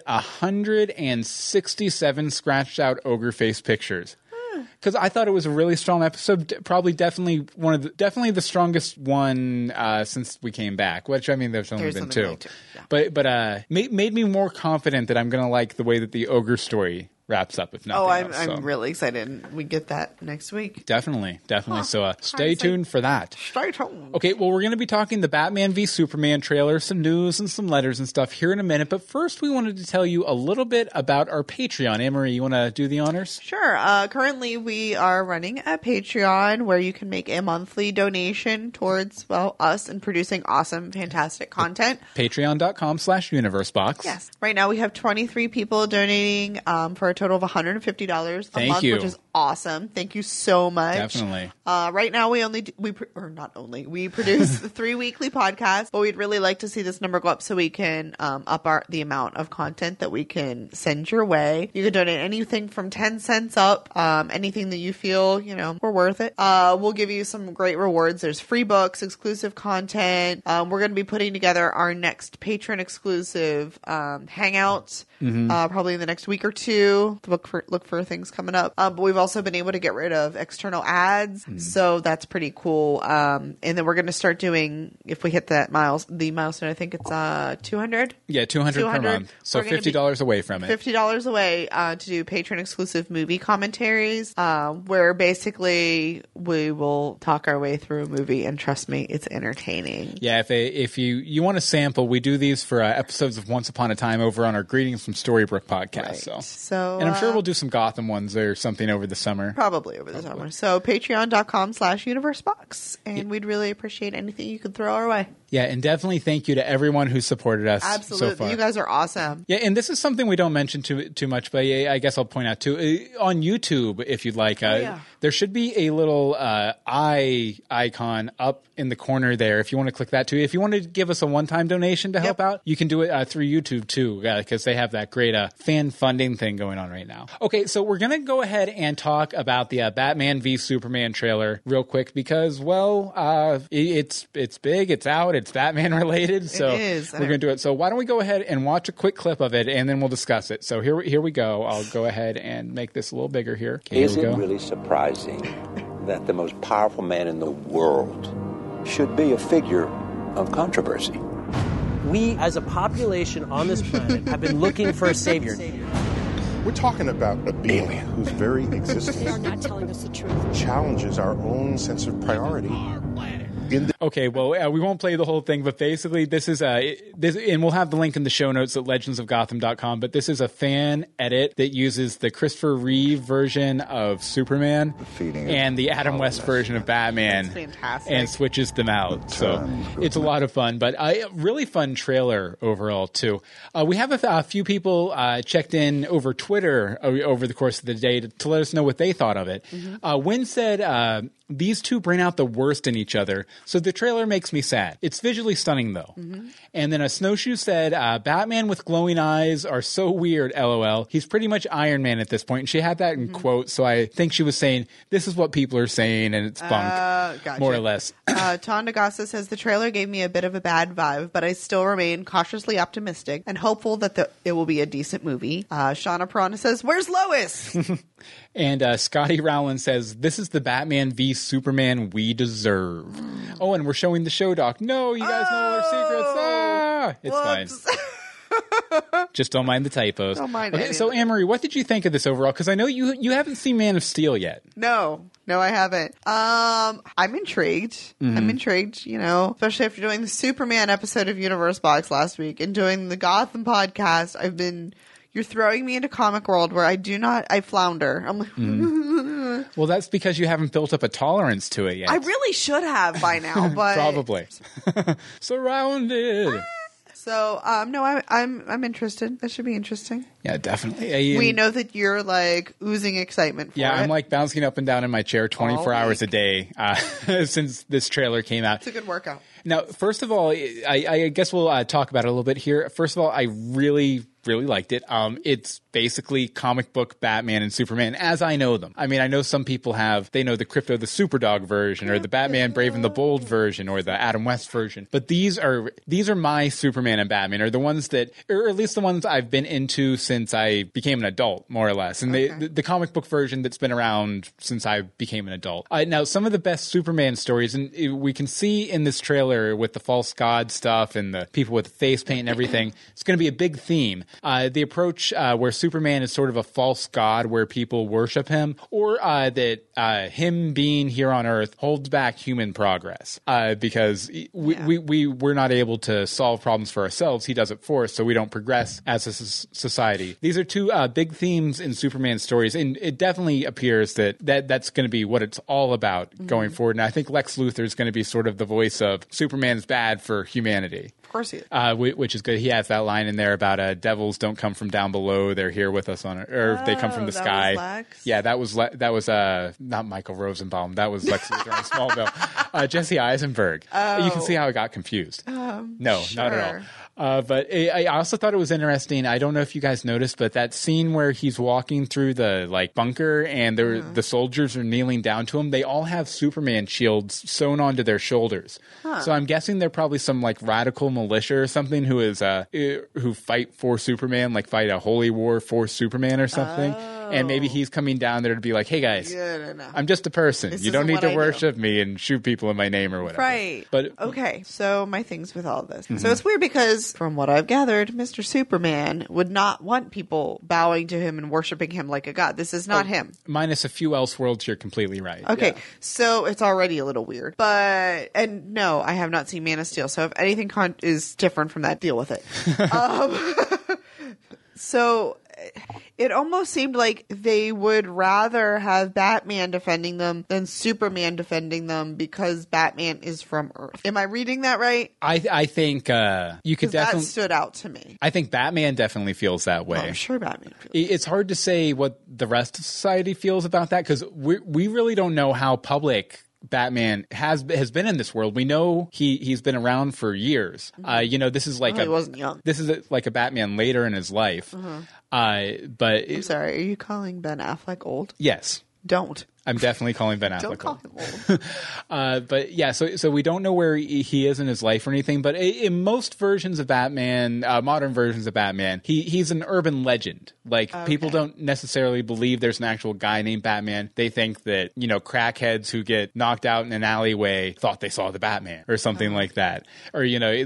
167 scratched out ogre face pictures. Because I thought it was a really strong episode. Definitely the strongest one since we came back. Which, I mean, there's only been 2. Like yeah. But made me more confident that I'm going to like the way that the ogre story wraps up, if nothing else. I'm really excited. We get that next week. Definitely. So stay tuned for that. Stay tuned. Okay, well, we're going to be talking the Batman v Superman trailer, some news and some letters and stuff here in a minute. But first, we wanted to tell you a little bit about our Patreon. Anne-Marie, you want to do the honors? Sure. Currently, we are running a Patreon where you can make a monthly donation towards, us and producing awesome, fantastic content. Patreon.com/universebox. Yes. Right now, we have 23 people donating for a total of $150 a Thank month, you. which is awesome. Thank you so much. Definitely. Right now, we produce 3 weekly podcasts, but we'd really like to see this number go up so we can up the amount of content that we can send your way. You can donate anything from 10 cents up, anything that you feel, we're worth it. We'll give you some great rewards. There's free books, exclusive content. We're going to be putting together our next patron exclusive hangouts. Probably in the next week or two. Look for things coming up. But we've also been able to get rid of external ads, so that's pretty cool. And then we're going to start doing, if we hit the milestone, I think it's 200. Yeah, 200 per month. So $50 away from it. $50 away to do patron exclusive movie commentaries, where basically we will talk our way through a movie, and trust me, it's entertaining. Yeah, if you want to sample, we do these for episodes of Once Upon a Time over on our Greetings from Storybrooke podcast. Right. And I'm sure we'll do some Gotham ones or something over the summer. Probably over the summer. So patreon.com/universebox. And we'd really appreciate anything you could throw our way. Yeah, and definitely thank you to everyone who supported us Absolutely. so far. You guys are awesome. Yeah, and this is something we don't mention too much, but I guess I'll point out too. On YouTube, if you'd like, there should be a little eye icon up in the corner there if you want to click that too. If you want to give us a one-time donation to help out, you can do it through YouTube too, because they have that great fan funding thing going on right now. Okay, so we're going to go ahead and talk about the Batman v Superman trailer real quick because, it's big, it's out, it's Batman related, so we're going to do it. So why don't we go ahead and watch a quick clip of it, and then we'll discuss it. So here we go. I'll go ahead and make this a little bigger here. Okay, Is it really surprising that the most powerful man in the world should be a figure of controversy? We, as a population on this planet, have been looking for a savior. We're talking about an alien whose very existence They are not telling us the truth. challenges our own sense of priority. Okay, well, we won't play the whole thing, but basically this is and we'll have the link in the show notes at legendsofgotham.com, but this is a fan edit that uses the Christopher Reeve version of Superman and the Adam West version of Batman. That's fantastic. And switches them out. So it's a lot of fun, but a really fun trailer overall, too. We have a few people checked in over Twitter over the course of the day to let us know what they thought of it. Wynn said, these two bring out the worst in each other, so the trailer makes me sad. It's visually stunning, though. And then a Snowshoe said, Batman with glowing eyes are so weird, LOL. He's pretty much Iron Man at this point. And she had that in quotes, so I think she was saying, this is what people are saying, and it's bunk, Gotcha. more or less. Tom Nagasa says, the trailer gave me a bit of a bad vibe, but I still remain cautiously optimistic and hopeful that it will be a decent movie. Shauna Piranha says, where's Lois? And Scotty Rowland says, this is the Batman v Superman we deserve. Oh, and we're showing the show doc. No, you guys know all our secrets. It's Whoops. fine. Just don't mind the typos. Don't mind Okay, any so of it. Anne-Marie, what did you think of this overall? Because I know you haven't seen Man of Steel yet. No, I haven't. I'm intrigued. I'm intrigued, especially after doing the Superman episode of Universe Box last week and doing the Gotham podcast. You're throwing me into comic world where I flounder. I'm like, Well, that's because you haven't built up a tolerance to it yet. I really should have by now, but Probably. Surrounded. So, no, I'm interested. That should be interesting. Yeah, definitely. We know that you're like oozing excitement for it. Yeah, I'm like bouncing up and down in my chair 24 hours a day since this trailer came out. It's a good workout. Now, first of all, I guess we'll talk about it a little bit here. First of all, I really liked it. It's basically comic book Batman and Superman as I know them. I mean, I know some people they know the Crypto the Superdog version or the Batman Brave and the Bold version or the Adam West version. But these are my Superman and Batman, or the ones that, or at least the ones I've been into since I became an adult, more or less. And the comic book version that's been around since I became an adult. Now, some of the best Superman stories, and we can see in this trailer with the false god stuff and the people with the face paint and everything, it's going to be a big theme. The approach where Superman is sort of a false god where people worship him, or that him being here on Earth holds back human progress because we're not able to solve problems for ourselves. He does it for us, so we don't progress as a society. These are two big themes in Superman stories, and it definitely appears that's going to be what it's all about going forward. And I think Lex Luthor is going to be sort of the voice of Superman's bad for humanity. Of course he is. Which is good. He has that line in there about devils don't come from down below; they're here with us on, or they come from the that sky. was Lex? Yeah, that was not Michael Rosenbaum. That was Lex Luthor on Smallville. Jesse Eisenberg. You can see how I got confused. No, not at all. But I also thought it was interesting. I don't know if you guys noticed, but that scene where he's walking through the bunker and the soldiers are kneeling down to him, they all have Superman shields sewn onto their shoulders. So I'm guessing they're probably some radical militia or something who fight for Superman, fight a holy war for Superman or something. And maybe he's coming down there to be like, hey guys, I'm just a person. You don't need to worship me and shoot people in my name or whatever. Right. But okay, so my things with all this. So it's weird because from what I've gathered, Mr. Superman would not want people bowing to him and worshiping him like a god. This is not him. Minus a few Elseworlds, you're completely right. Okay, so it's already a little weird. And no, I have not seen Man of Steel, so if anything is different from that, deal with it. So it almost seemed like they would rather have Batman defending them than Superman defending them because Batman is from Earth. Am I reading that right? I think you could definitely... That stood out to me. I think Batman definitely feels that way. Well, I'm sure Batman feels It's hard to say what the rest of society feels about that because we really don't know how public Batman has been in this world. We know he's been around for years. This is like he wasn't young. This is like a Batman later in his life. But I'm sorry, are you calling Ben Affleck old? Yes. Don't. I'm definitely calling Ben Affleck Don't call old. him old. But yeah, so we don't know where he is in his life or anything. But in most versions of Batman, modern versions of Batman, he's an urban legend. People don't necessarily believe there's an actual guy named Batman. They think that crackheads who get knocked out in an alleyway thought they saw the Batman or something like that. Or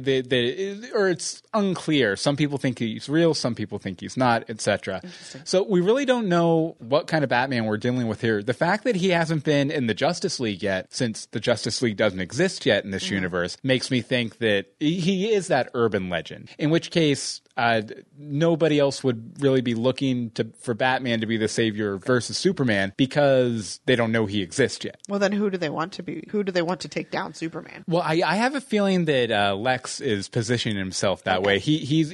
or it's unclear. Some people think he's real, some people think he's not, etc. So we really don't know what kind of Batman we're dealing with here. The fact that he hasn't been in the Justice League yet, since the Justice League doesn't exist yet in this universe, makes me think that he is that urban legend. In which case, nobody else would really be looking for Batman to be the savior versus Superman because they don't know he exists yet. Well, then who do they want to be? Who do they want to take down Superman? Well, I have a feeling that Lex is positioning himself that way.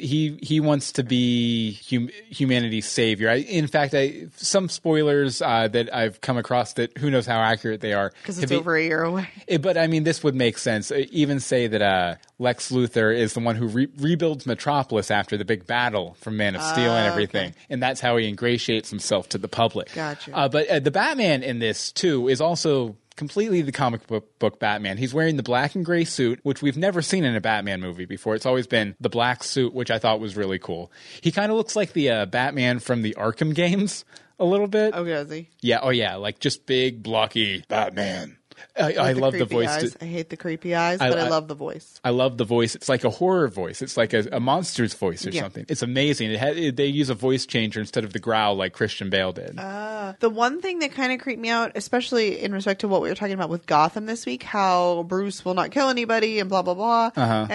He wants to be humanity's savior. In fact, some spoilers that I've come across that who knows how accurate they are. Because it's over a year away. But I mean, this would make sense. Even say that Lex Luthor is the one who rebuilds Metropolis after the big battle from Man of Steel and everything. Okay. And that's how he ingratiates himself to the public. Gotcha. But the Batman in this, too, is also completely the comic book Batman. He's wearing the black and gray suit, which we've never seen in a Batman movie before. It's always been the black suit, which I thought was really cool. He kind of looks like the Batman from the Arkham games a little bit. Oh, does he? Yeah. Oh, yeah. Just big, blocky Batman. I love the voice. I hate the creepy eyes, but I love the voice. I love the voice. It's like a horror voice. It's like a monster's voice or something. It's amazing. They use a voice changer instead of the growl like Christian Bale did. The one thing that kind of creeped me out, especially in respect to what we were talking about with Gotham this week, how Bruce will not kill anybody and blah, blah, blah.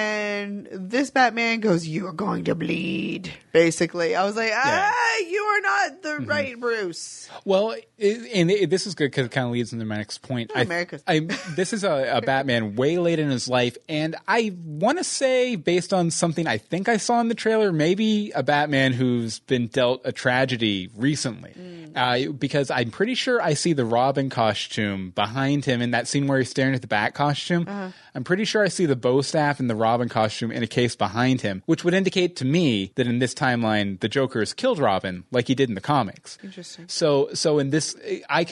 And this Batman goes, "You're going to bleed," basically. I was like, you are not the right Bruce. Well, this is good because it kind of leads into my next point. This is a Batman way late in his life, and I want to say, based on something I think I saw in the trailer, maybe a Batman who's been dealt a tragedy recently. Because I'm pretty sure I see the Robin costume behind him in that scene where he's staring at the Bat costume. I'm pretty sure I see the bow staff and the Robin costume in a case behind him, which would indicate to me that in this timeline, the Joker has killed Robin like he did in the comics. Interesting. So in this, I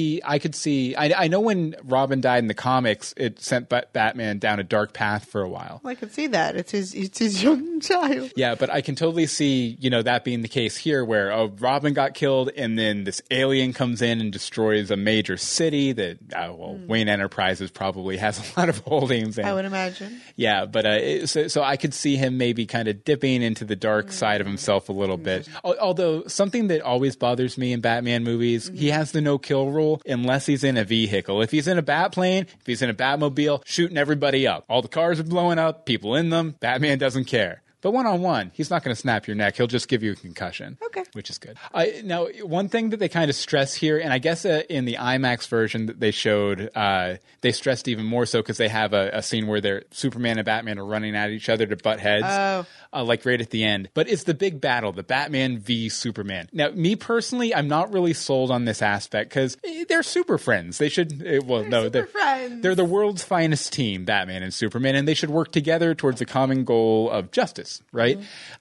know when Robin died in the comics, it sent Batman down a dark path for a while. Well, I can see that. It's his young child. Yeah, but I can totally see, that being the case here where Robin got killed and then this alien comes in and destroys a major city that, Wayne Enterprises probably has a lot of holdings in. I would imagine. Yeah, but so I could see him maybe kind of dipping into the dark side of himself a little bit. Although something that always bothers me in Batman movies, he has the no-kill rule unless he's in a vehicle. If he's in a Batplane, if he's in a Batmobile, shooting everybody up. All the cars are blowing up, people in them, Batman doesn't care. But one-on-one, he's not going to snap your neck. He'll just give you a concussion. Okay. Which is good. Now, one thing that they kind of stress here, and I guess in the IMAX version that they showed, they stressed even more so because they have a scene where Superman and Batman are running at each other to butt heads, like right at the end. But it's the big battle, the Batman v Superman. Now, me personally, I'm not really sold on this aspect because they're super friends. They should, they're friends. They're the world's finest team, Batman and Superman, and they should work together towards the common goal of justice, right?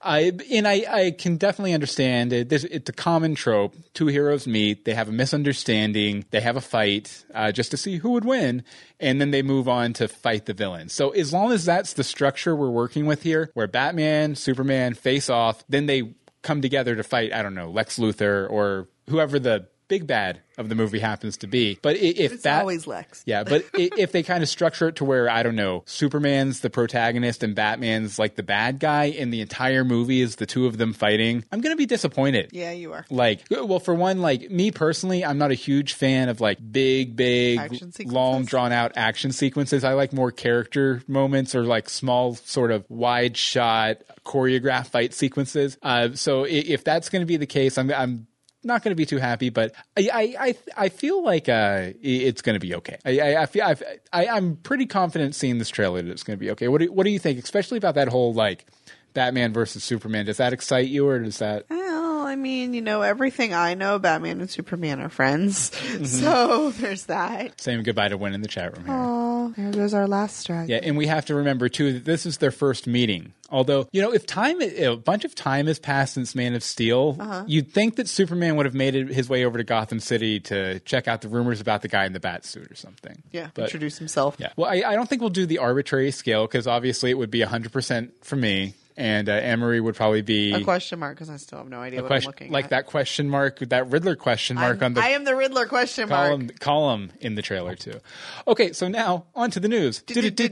I can definitely understand it. It's a common trope. Two heroes meet, they have a misunderstanding, they have a fight just to see who would win, and then they move on to fight the villain. So as long as that's the structure we're working with here, where Batman, Superman face off, then they come together to fight, I don't know, Lex Luthor or whoever the big bad of the movie happens to be. But it's always Lex. Yeah, but if they kind of structure it to where, I don't know, Superman's the protagonist and Batman's like the bad guy and the entire movie is the two of them fighting, I'm going to be disappointed. Yeah, you are. Like, well, for one, like me personally, I'm not a huge fan of like big, long drawn out action sequences. I like more character moments or like small sort of wide shot choreographed fight sequences. So if that's going to be the case, I'm not going to be too happy, but I feel like it's going to be okay. I'm pretty confident seeing this trailer that it's going to be okay. What do you think, especially about that whole like Batman versus Superman? Does that excite you, or does that? Well, I mean, everything I know, Batman and Superman are friends, so there's that. Saying goodbye to Win in the chat room here. Oh, there goes our last strike. Yeah, and we have to remember too that this is their first meeting. Although, if a bunch of time has passed since Man of Steel, you'd think that Superman would have made his way over to Gotham City to check out the rumors about the guy in the bat suit or something. Yeah, but introduce himself. Yeah. Well, I don't think we'll do the arbitrary scale because obviously it would be 100% for me. And Anne-Marie would probably be a question mark because I still have no idea what I'm looking like at. That question mark, that Riddler question mark on the. I am the Riddler question mark. Column in the trailer too. Okay, so now on to the news.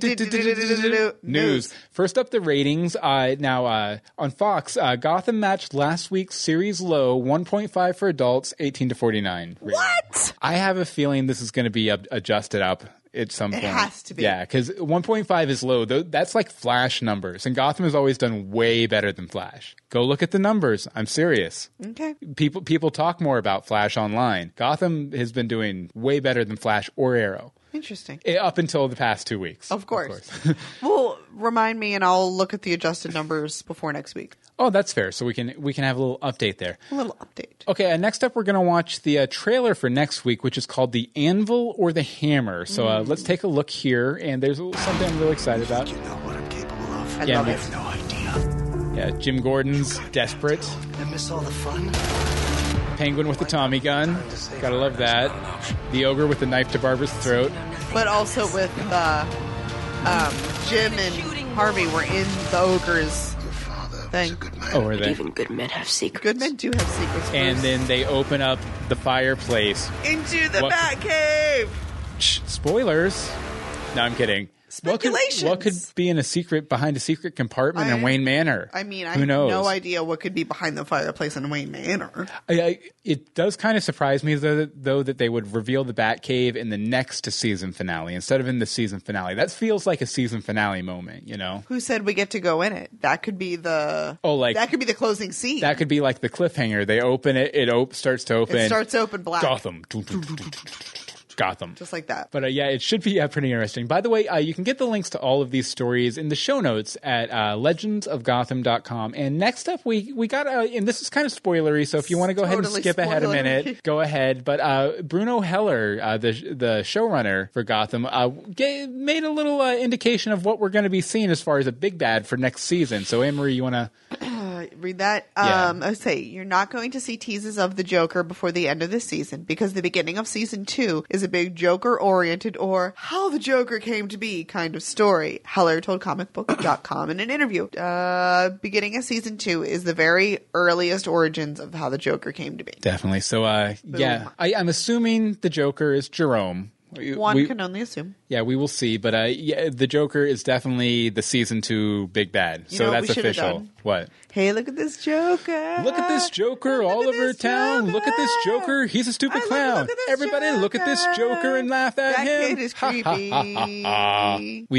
News. First up, the ratings. Now on Fox, Gotham matched last week's series low, 1.5 for adults, 18 to 49. What? I have a feeling this is going to be adjusted up at some point. It has to be. Yeah, because 1.5 is low. That's like Flash numbers. And Gotham has always done way better than Flash. Go look at the numbers. I'm serious. Okay. People talk more about Flash online. Gotham has been doing way better than Flash or Arrow. Interesting. Up until the past 2 weeks. Of course. Well, remind me and I'll look at the adjusted numbers before next week. Oh, that's fair. So we can have a little update there. A little update. Okay, next up we're going to watch the trailer for next week, which is called The Anvil or the Hammer. So let's take a look here, and there's something I'm really excited about. You know what I'm capable of. I love it. have no idea. Yeah, Jim Gordon's Desperate. I miss all the fun. Penguin with the Tommy gun. Gotta love that. The Ogre with the knife to Barbara's throat. But also with Jim and Harvey were in the Ogre's thing. Oh, were they? Even good men have secrets. Good men do have secrets. And then they open up the fireplace. Into the Batcave! Spoilers. No, I'm kidding. Speculations. What could be in behind a secret compartment in Wayne Manor? I mean, I Who have knows? no idea what could be behind the fireplace in Wayne Manor. It does kind of surprise me, though, that they would reveal the Batcave in the next season finale instead of in the season finale. That feels like a season finale moment, Who said we get to go in it? That could be that could be the closing scene. That could be like the cliffhanger. They open it, starts to open. It starts open black. Gotham. Gotham. Just like that. But yeah, it should be pretty interesting. By the way, you can get the links to all of these stories in the show notes at legendsofgotham.com. And next up, we got, and this is kind of spoilery, so if you want to go ahead and skip ahead a minute, go ahead. But Bruno Heller, the showrunner for Gotham, made a little indication of what we're going to be seeing as far as a big bad for next season. So Anne-Marie, you want to... read that? Yeah. I say you're not going to see teases of the Joker before the end of this season because the beginning of season 2 is a big Joker-oriented or how the Joker came to be kind of story. Heller told comicbook.com in an interview. Beginning of season 2 is the very earliest origins of how the Joker came to be. Definitely. So, yeah, I'm assuming the Joker is Jerome. One can only assume. Yeah, we will see. But the Joker is definitely the season 2 big bad. So that's official. What? Hey, look at this Joker. Look at this Joker all over town. Joker. Look at this Joker. He's a stupid clown. Everybody look at this Joker and laugh at him. That kid is creepy. We did it.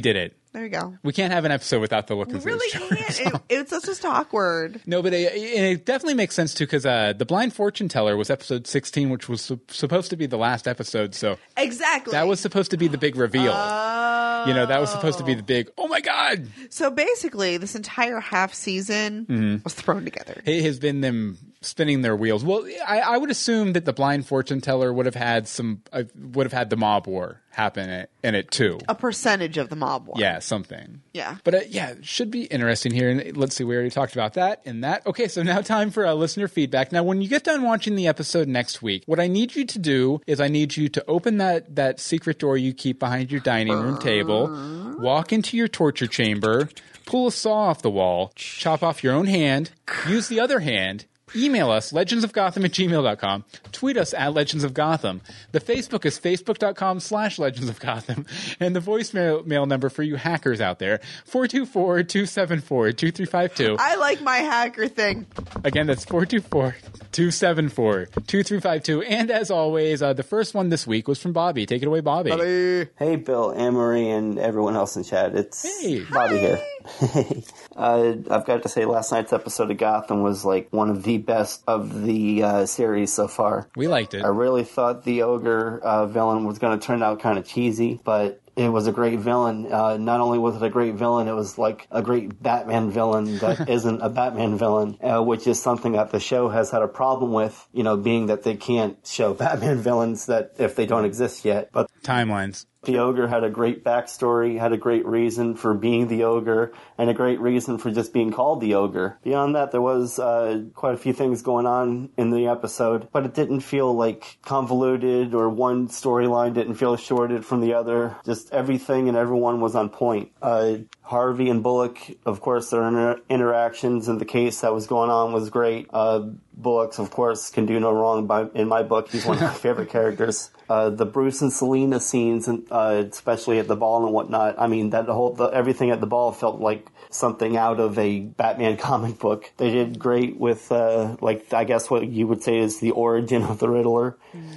There you go. We can't have an episode without the look We of really can't. It's just awkward. No, but it definitely makes sense too, because The Blind Fortune Teller was episode 16, which was supposed to be the last episode. So exactly, that was supposed to be the big reveal. That was supposed to be the big, oh my God. So basically, this entire half season was thrown together. It has been them spinning their wheels. Well, I would assume that The Blind Fortune Teller would have had the mob war happen in it too. A percentage of the mob war. Yeah, something. Yeah. But it should be interesting here. And let's see, we already talked about that and that. Okay, so now time for listener feedback. Now, when you get done watching the episode next week, what I need you to do is I need you to open that secret door you keep behind your dining room table, walk into your torture chamber, pull a saw off the wall, chop off your own hand, use the other hand, email us, legendsofgotham@gmail.com. Tweet us at Legends of Gotham. The Facebook is facebook.com/Legends of Gotham. And the voicemail number for you hackers out there, 424-274-2352. I like my hacker thing. Again, that's 424-274-2352. And as always, the first one this week was from Bobby. Take it away, Bobby. Hey, Bill, Anne-Marie, and everyone else in chat. It's Bobby here. I've got to say, last night's episode of Gotham was like one of the best of the series so far. We liked it. I really thought the ogre villain was going to turn out kind of cheesy, but it was a great villain. Not only was it a great villain, it was like a great Batman villain that isn't a Batman villain, which is something that the show has had a problem with, being that they can't show Batman villains that if they don't exist yet. But timelines. The ogre had a great backstory, had a great reason for being the ogre, and a great reason for just being called the ogre. Beyond that, there was quite a few things going on in the episode, but it didn't feel like convoluted, or one storyline didn't feel shorted from the other. Just everything and everyone was on point. Harvey and Bullock, of course, their interactions in the case that was going on was great. Bullock, of course, can do no wrong. In my book, he's one of my favorite characters. The Bruce and Selena scenes, especially at the ball and whatnot. I mean, everything at the ball felt like something out of a Batman comic book. They did great with, I guess what you would say is the origin of the Riddler.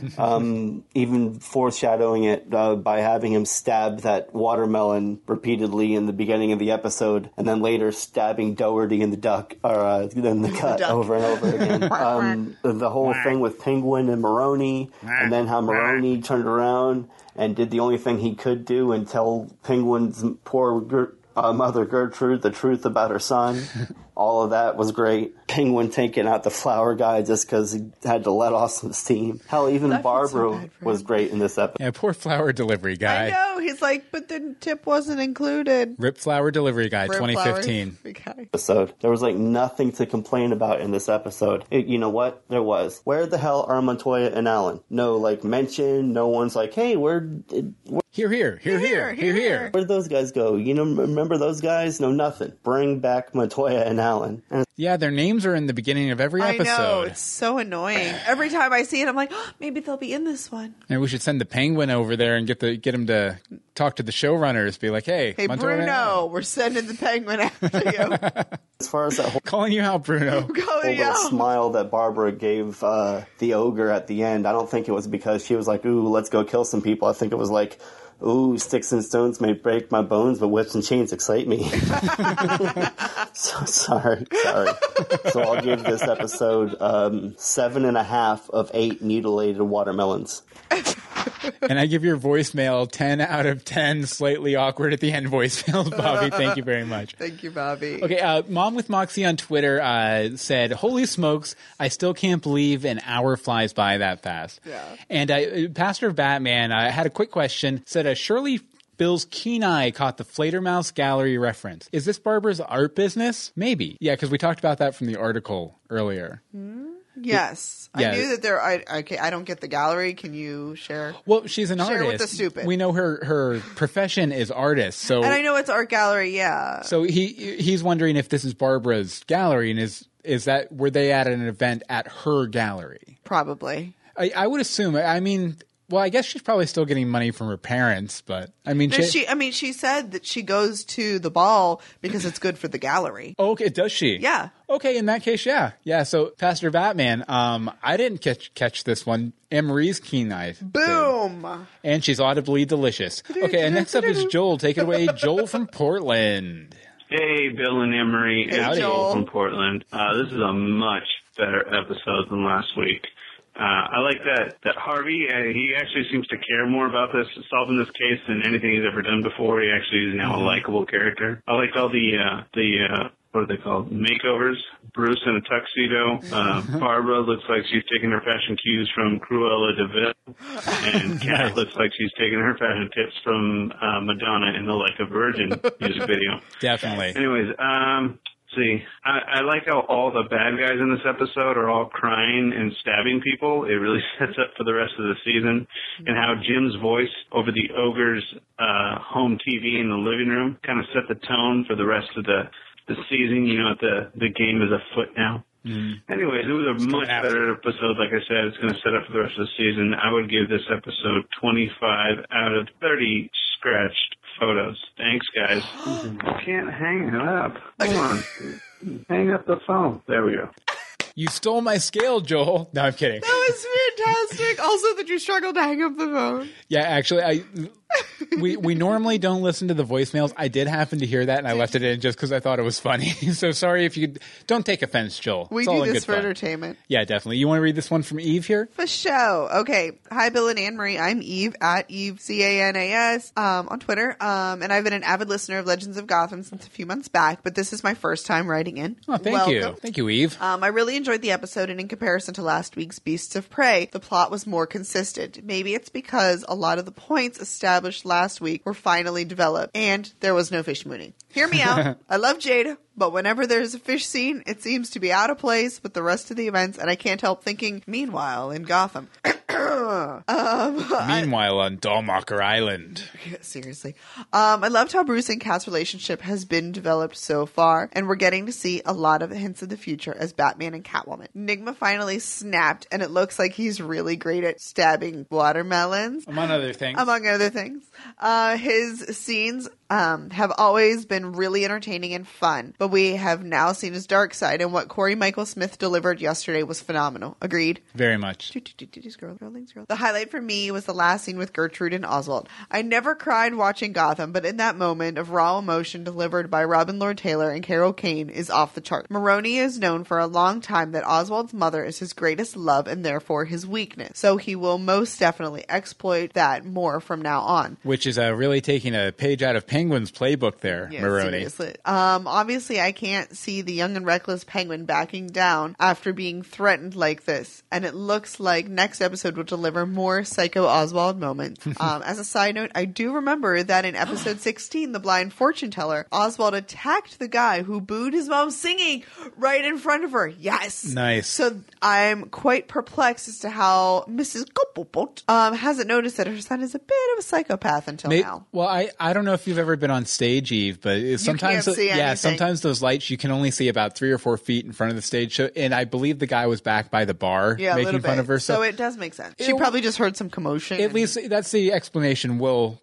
Even foreshadowing it by having him stab that watermelon repeatedly in the beginning of the episode, and then later stabbing Doherty in the duck, or in the cut over and over again. The whole thing with Penguin and Maroni, and then how Maroni turned around and did the only thing he could do and tell Penguin's poor mother Gertrude the truth about her son. All of that was great. Penguin taking out the flower guy just because he had to let off some steam. Hell, even Barbara was great in this episode. Yeah, poor flower delivery guy. I know. He's like, but the tip wasn't included. Rip flower delivery guy, 2015. Episode. There was like nothing to complain about in this episode. You know what? There was. Where the hell are Montoya and Alan? No, mention. No one's like, hey, Here. Where'd those guys go? Remember those guys? No, nothing. Bring back Montoya and Alan. Yeah, their names are in the beginning of every episode. I know, it's so annoying. Every time I see it, I'm like, maybe they'll be in this one. And we should send the Penguin over there and get him to talk to the showrunners. Be like, hey, Montoya, Bruno, we're sending the Penguin after you. As far as that whole calling you out, Bruno. Little smile that Barbara gave the ogre at the end, I don't think it was because she was like, ooh, let's go kill some people. I think it was like, ooh, sticks and stones may break my bones, but whips and chains excite me. So sorry. So I'll give this episode 7.5 of 8 mutilated watermelons. And I give your voicemail 10 out of 10 slightly awkward at the end voicemails, Bobby. Thank you very much. Thank you, Bobby. Okay, Mom with Moxie on Twitter said, holy smokes, I still can't believe an hour flies by that fast. Yeah. And Pastor of Batman had a quick question, said, surely Bill's keen eye caught the Fledermaus Gallery reference. Is this Barbara's art business? Maybe. Yeah, because we talked about that from the article earlier. Yes. I knew that there. I don't get the gallery. Can you share? Well, she's an artist. Share with the stupid. We know her profession is artist. So, and I know it's art gallery. Yeah. So he's wondering if this is Barbara's gallery, and is that were they at an event at her gallery? Probably. I would assume. I mean, Well, I guess she's probably still getting money from her parents, but I mean, She said that she goes to the ball because it's good for the gallery. Oh, okay, does she? Yeah. Okay, in that case, yeah. So Pastor Batman, I didn't catch this one. Anne-Marie's keen-eyed. Boom! And she's audibly delicious. Okay, and next up is Joel. Take it away, Joel from Portland. Hey, Bill and Anne-Marie. Hey, Joel from Portland. This is a much better episode than last week. I like that Harvey, he actually seems to care more about solving this case than anything he's ever done before. He actually is now a likable character. I liked all the what are they called? Makeovers. Bruce in a tuxedo. Barbara looks like she's taking her fashion cues from Cruella de Vil. And Kat looks like she's taking her fashion tips from Madonna in the Like a Virgin music video. Definitely. Anyways, see, I like how all the bad guys in this episode are all crying and stabbing people. It really sets up for the rest of the season. And how Jim's voice over the ogre's home TV in the living room kind of set the tone for the rest of the season. You know, the game is afoot now. Anyways, it was a much better episode. Like I said, it's going to set up for the rest of the season. I would give this episode 25 out of 30 scratched photos. Thanks, guys. I can't hang it up. Come on. Hang up the phone. There we go. You stole my scale, Joel. No, I'm kidding. That was fantastic. Also that you struggled to hang up the phone. Yeah, actually, we normally don't listen to the voicemails. I did happen to hear that, and I left it in just because I thought it was funny. So sorry if you don't take offense, Joel. We do this for entertainment. Yeah, definitely. You want to read this one from Eve here? For show. Okay. Hi, Bill and Anne-Marie. I'm Eve at Eve CANAS on Twitter. And I've been an avid listener of Legends of Gotham since a few months back, but this is my first time writing in. Oh, thank you. Thank you, Eve. I really enjoyed the episode, and in comparison to last week's Beasts of Prey, the plot was more consistent. Maybe it's because a lot of the points established last week were finally developed, and there was no fish mooning. Hear me out. I love Jada, but whenever there's a fish scene, it seems to be out of place with the rest of the events, and I can't help thinking, meanwhile, in Gotham. Meanwhile, on Dollmaker Island. Seriously. I loved how Bruce and Kat's relationship has been developed so far, and we're getting to see a lot of hints of the future as Batman and Catwoman. Nigma finally snapped, and it looks like he's really great at stabbing watermelons. Among other things. His scenes have always been really entertaining and fun, but we have now seen his dark side, and what Corey Michael Smith delivered yesterday was phenomenal. Agreed? Very much. Scroll. The highlight for me was the last scene with Gertrude and Oswald. I never cried watching Gotham, but in that moment of raw emotion delivered by Robin Lord Taylor and Carol Kane is off the chart. Maroni is known for a long time that Oswald's mother is his greatest love and therefore his weakness, so he will most definitely exploit that more from now on. Which is really taking a page out of Penguin's playbook there, yeah, Maroni. Seriously. Obviously, I can't see the young and reckless Penguin backing down after being threatened like this, and it looks like next episode will deliver more Psycho Oswald moments. As a side note, I do remember that in episode 16, The Blind Fortune Teller, Oswald attacked the guy who booed his mom singing right in front of her. Yes. Nice. So I'm quite perplexed as to how Mrs. Gopelpot hasn't noticed that her son is a bit of a psychopath until now. Well, I don't know if you've ever been on stage, Eve, but sometimes, sometimes those lights you can only see about 3 or 4 feet in front of the stage. And I believe the guy was back by the bar making fun of her. So it does make sense. She probably just heard some commotion. At least that's the explanation. We'll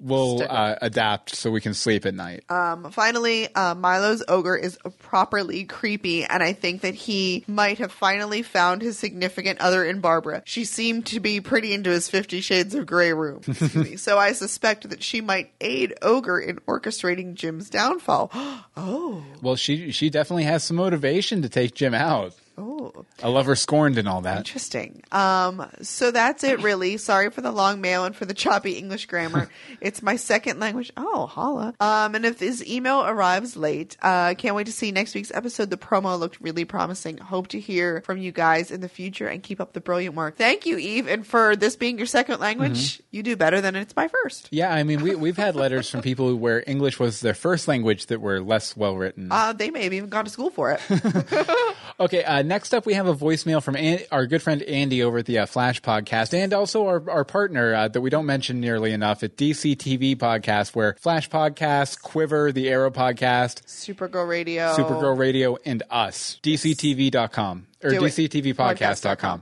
adapt so we can sleep at night. Finally, Milo's ogre is properly creepy, and I think that he might have finally found his significant other in Barbara. She seemed to be pretty into his 50 Shades of Grey room. So I suspect that she might aid Ogre in orchestrating Jim's downfall. Oh. Well, she definitely has some motivation to take Jim out. Oh. I love her scorned and all that. Interesting. So that's it, really. Sorry for the long mail and for the choppy English grammar. It's my second language. Oh, holla. And if this email arrives late, can't wait to see next week's episode. The promo looked really promising. Hope to hear from you guys in the future and keep up the brilliant work. Thank you, Eve. And for this being your second language, you do better than it's my first. Yeah, I mean, we've had letters from people where English was their first language that were less well written. They may have even gone to school for it. Okay, next up we have a voicemail from our good friend Andy over at the Flash podcast, and also our partner that we don't mention nearly enough at DC TV Podcast, where Flash Podcast, Quiver, the Arrow Podcast, Supergirl Radio, and us, DCTV.com, or DCTVpodcast.com.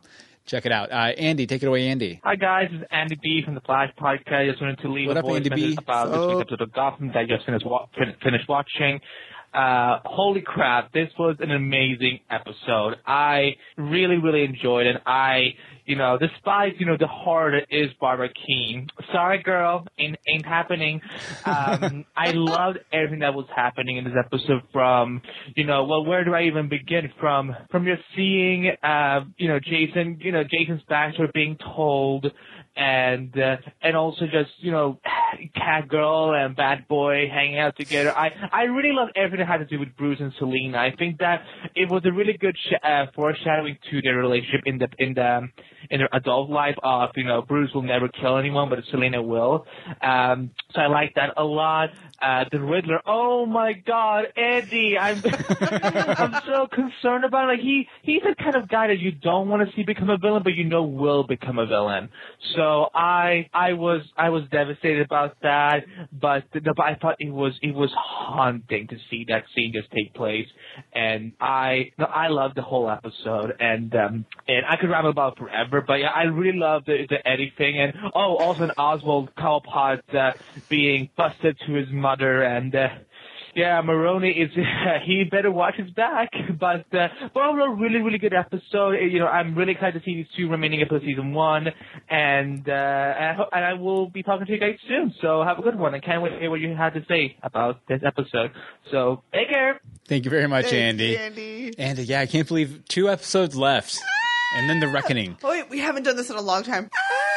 Check it out. Andy, take it away, Andy. Hi guys, this is Andy B from the Flash Podcast. I just wanted to leave a voice message about this week's episode of Gotham that I just finished watching. Holy crap, this was an amazing episode. I really, really enjoyed it. Despite, the horror that is Barbara Keene. Sorry, girl, ain't happening. I loved everything that was happening in this episode from, where do I even begin? From just seeing, Jason's backstory being told, and also just, Catgirl and Bad Boy hanging out together. I really love everything that had to do with Bruce and Selina. I think that it was a really good foreshadowing to their relationship in their adult life of, Bruce will never kill anyone, but Selina will. So I like that a lot. The Riddler, oh my God, Eddie, I'm so concerned about it. Like he's the kind of guy that you don't want to see become a villain, but will become a villain. So I was devastated about that, but I thought it was haunting to see that scene just take place, and I loved the whole episode, and I could ramble about forever, but yeah, I really loved the Eddie thing, and also an Oswald Cobblepot being busted to his mother, and Maroni is he better watch his back. But overall, really, really good episode. I'm really excited to see these 2 remaining episodes of season 1, and I will be talking to you guys soon. So have a good one. I can't wait to hear what you had to say about this episode. So take care. Thank you very much, Andy. Andy, yeah, I can't believe 2 episodes left, and then the reckoning. Oh wait, we haven't done this in a long time.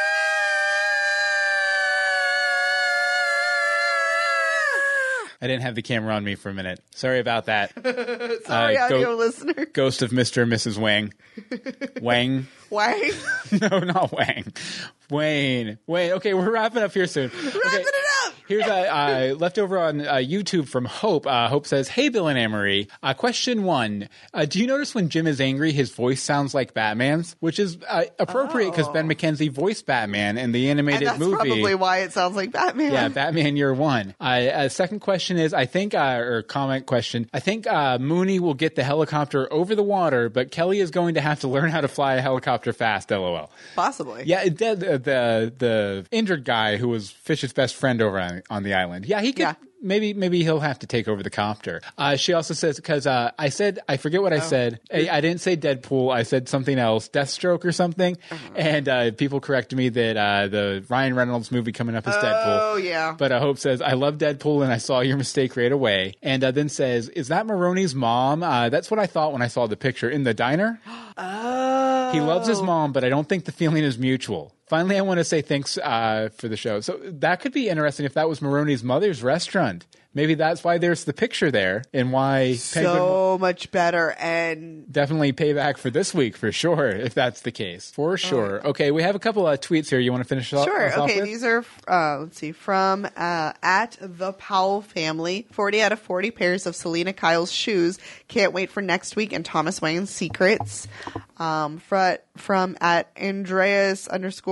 I didn't have the camera on me for a minute. Sorry about that. Sorry, audio listener. Ghost of Mr. and Mrs. Wang. Wang? Wang? No, not Wang. Wayne. Okay, we're wrapping up here soon. Wrapping it up! Here's a leftover on YouTube from Hope. Hope says, "Hey, Bill and Anne-Marie. Question 1. Do you notice when Jim is angry, his voice sounds like Batman's? Which is appropriate because Ben McKenzie voiced Batman in the animated movie. That's probably why it sounds like Batman. Yeah, Batman Year One. Second question is, I think, or comment question, I think Mooney will get the helicopter over the water, but Kelly is going to have to learn how to fly a helicopter fast, LOL. Possibly. Yeah, the injured guy who was Fish's best friend over on the island. Yeah, he could. Yeah. Maybe he'll have to take over the copter. She also says, because I forget what I said. I didn't say Deadpool. I said something else, Deathstroke or something. And people corrected me that the Ryan Reynolds movie coming up is Deadpool. Oh, yeah. But Hope says, I love Deadpool and I saw your mistake right away. And then says, is that Maroni's mom? That's what I thought when I saw the picture in the diner. Oh. He loves his mom, but I don't think the feeling is mutual. Finally, I want to say thanks for the show. So that could be interesting if that was Maroni's mother's restaurant. Maybe that's why there's the picture there and why so much better and definitely payback for this week for sure if that's the case. For sure. Okay, we have a couple of tweets here. You want to finish off? Sure. Okay, with? These are let's see from at the Powell family. 40 out of 40 pairs of Selena Kyle's shoes. Can't wait for next week and Thomas Wayne's secrets. From at Andreas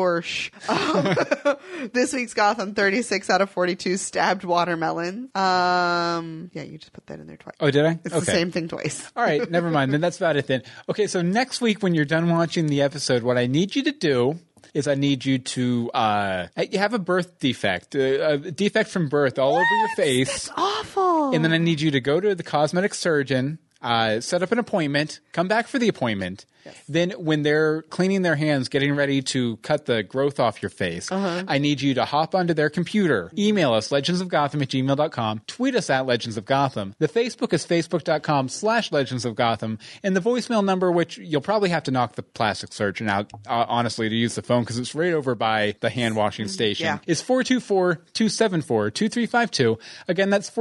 _ this week's Gotham 36 out of 42 stabbed watermelon. Yeah, you just put that in there twice. Oh, did I? It's the same thing twice. All right, never mind. Then that's about it then. Okay, so next week when you're done watching the episode, what I need you to do is I need you to you have a birth defect, a defect from birth all over your face. That's awful. And then I need you to go to the cosmetic surgeon, set up an appointment, come back for the appointment. Yes. Then when they're cleaning their hands, getting ready to cut the growth off your face, I need you to hop onto their computer, email us, legendsofgotham@gmail.com, tweet us at Legends of Gotham. The Facebook is facebook.com/Legends of Gotham. And the voicemail number, which you'll probably have to knock the plastic surgeon out, honestly, to use the phone because it's right over by the hand washing station, is 424-274-2352. Again, that's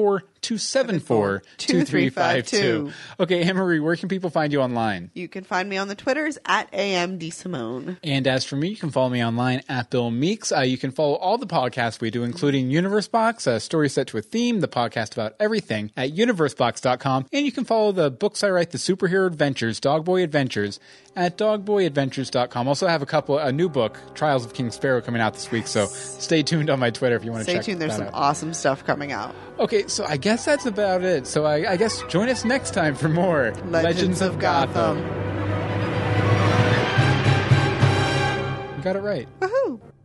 424-274-2352. Okay, Anne-Marie, where can people find you online? You can find me on the Twitters at AMDSimone. And as for me, you can follow me online at Bill Meeks. You can follow all the podcasts we do, including Universe Box, a story set to a theme, the podcast about everything, at universebox.com. And you can follow the books I write, the superhero adventures, Dogboy Adventures, at dogboyadventures.com. Also have a new book, Trials of King Sparrow, coming out this week. So stay tuned on my Twitter if you want to check that out. Stay tuned. There's some awesome stuff coming out. Okay, so I guess that's about it. So I guess join us next time for more Legends of Gotham. got it right. Woohoo!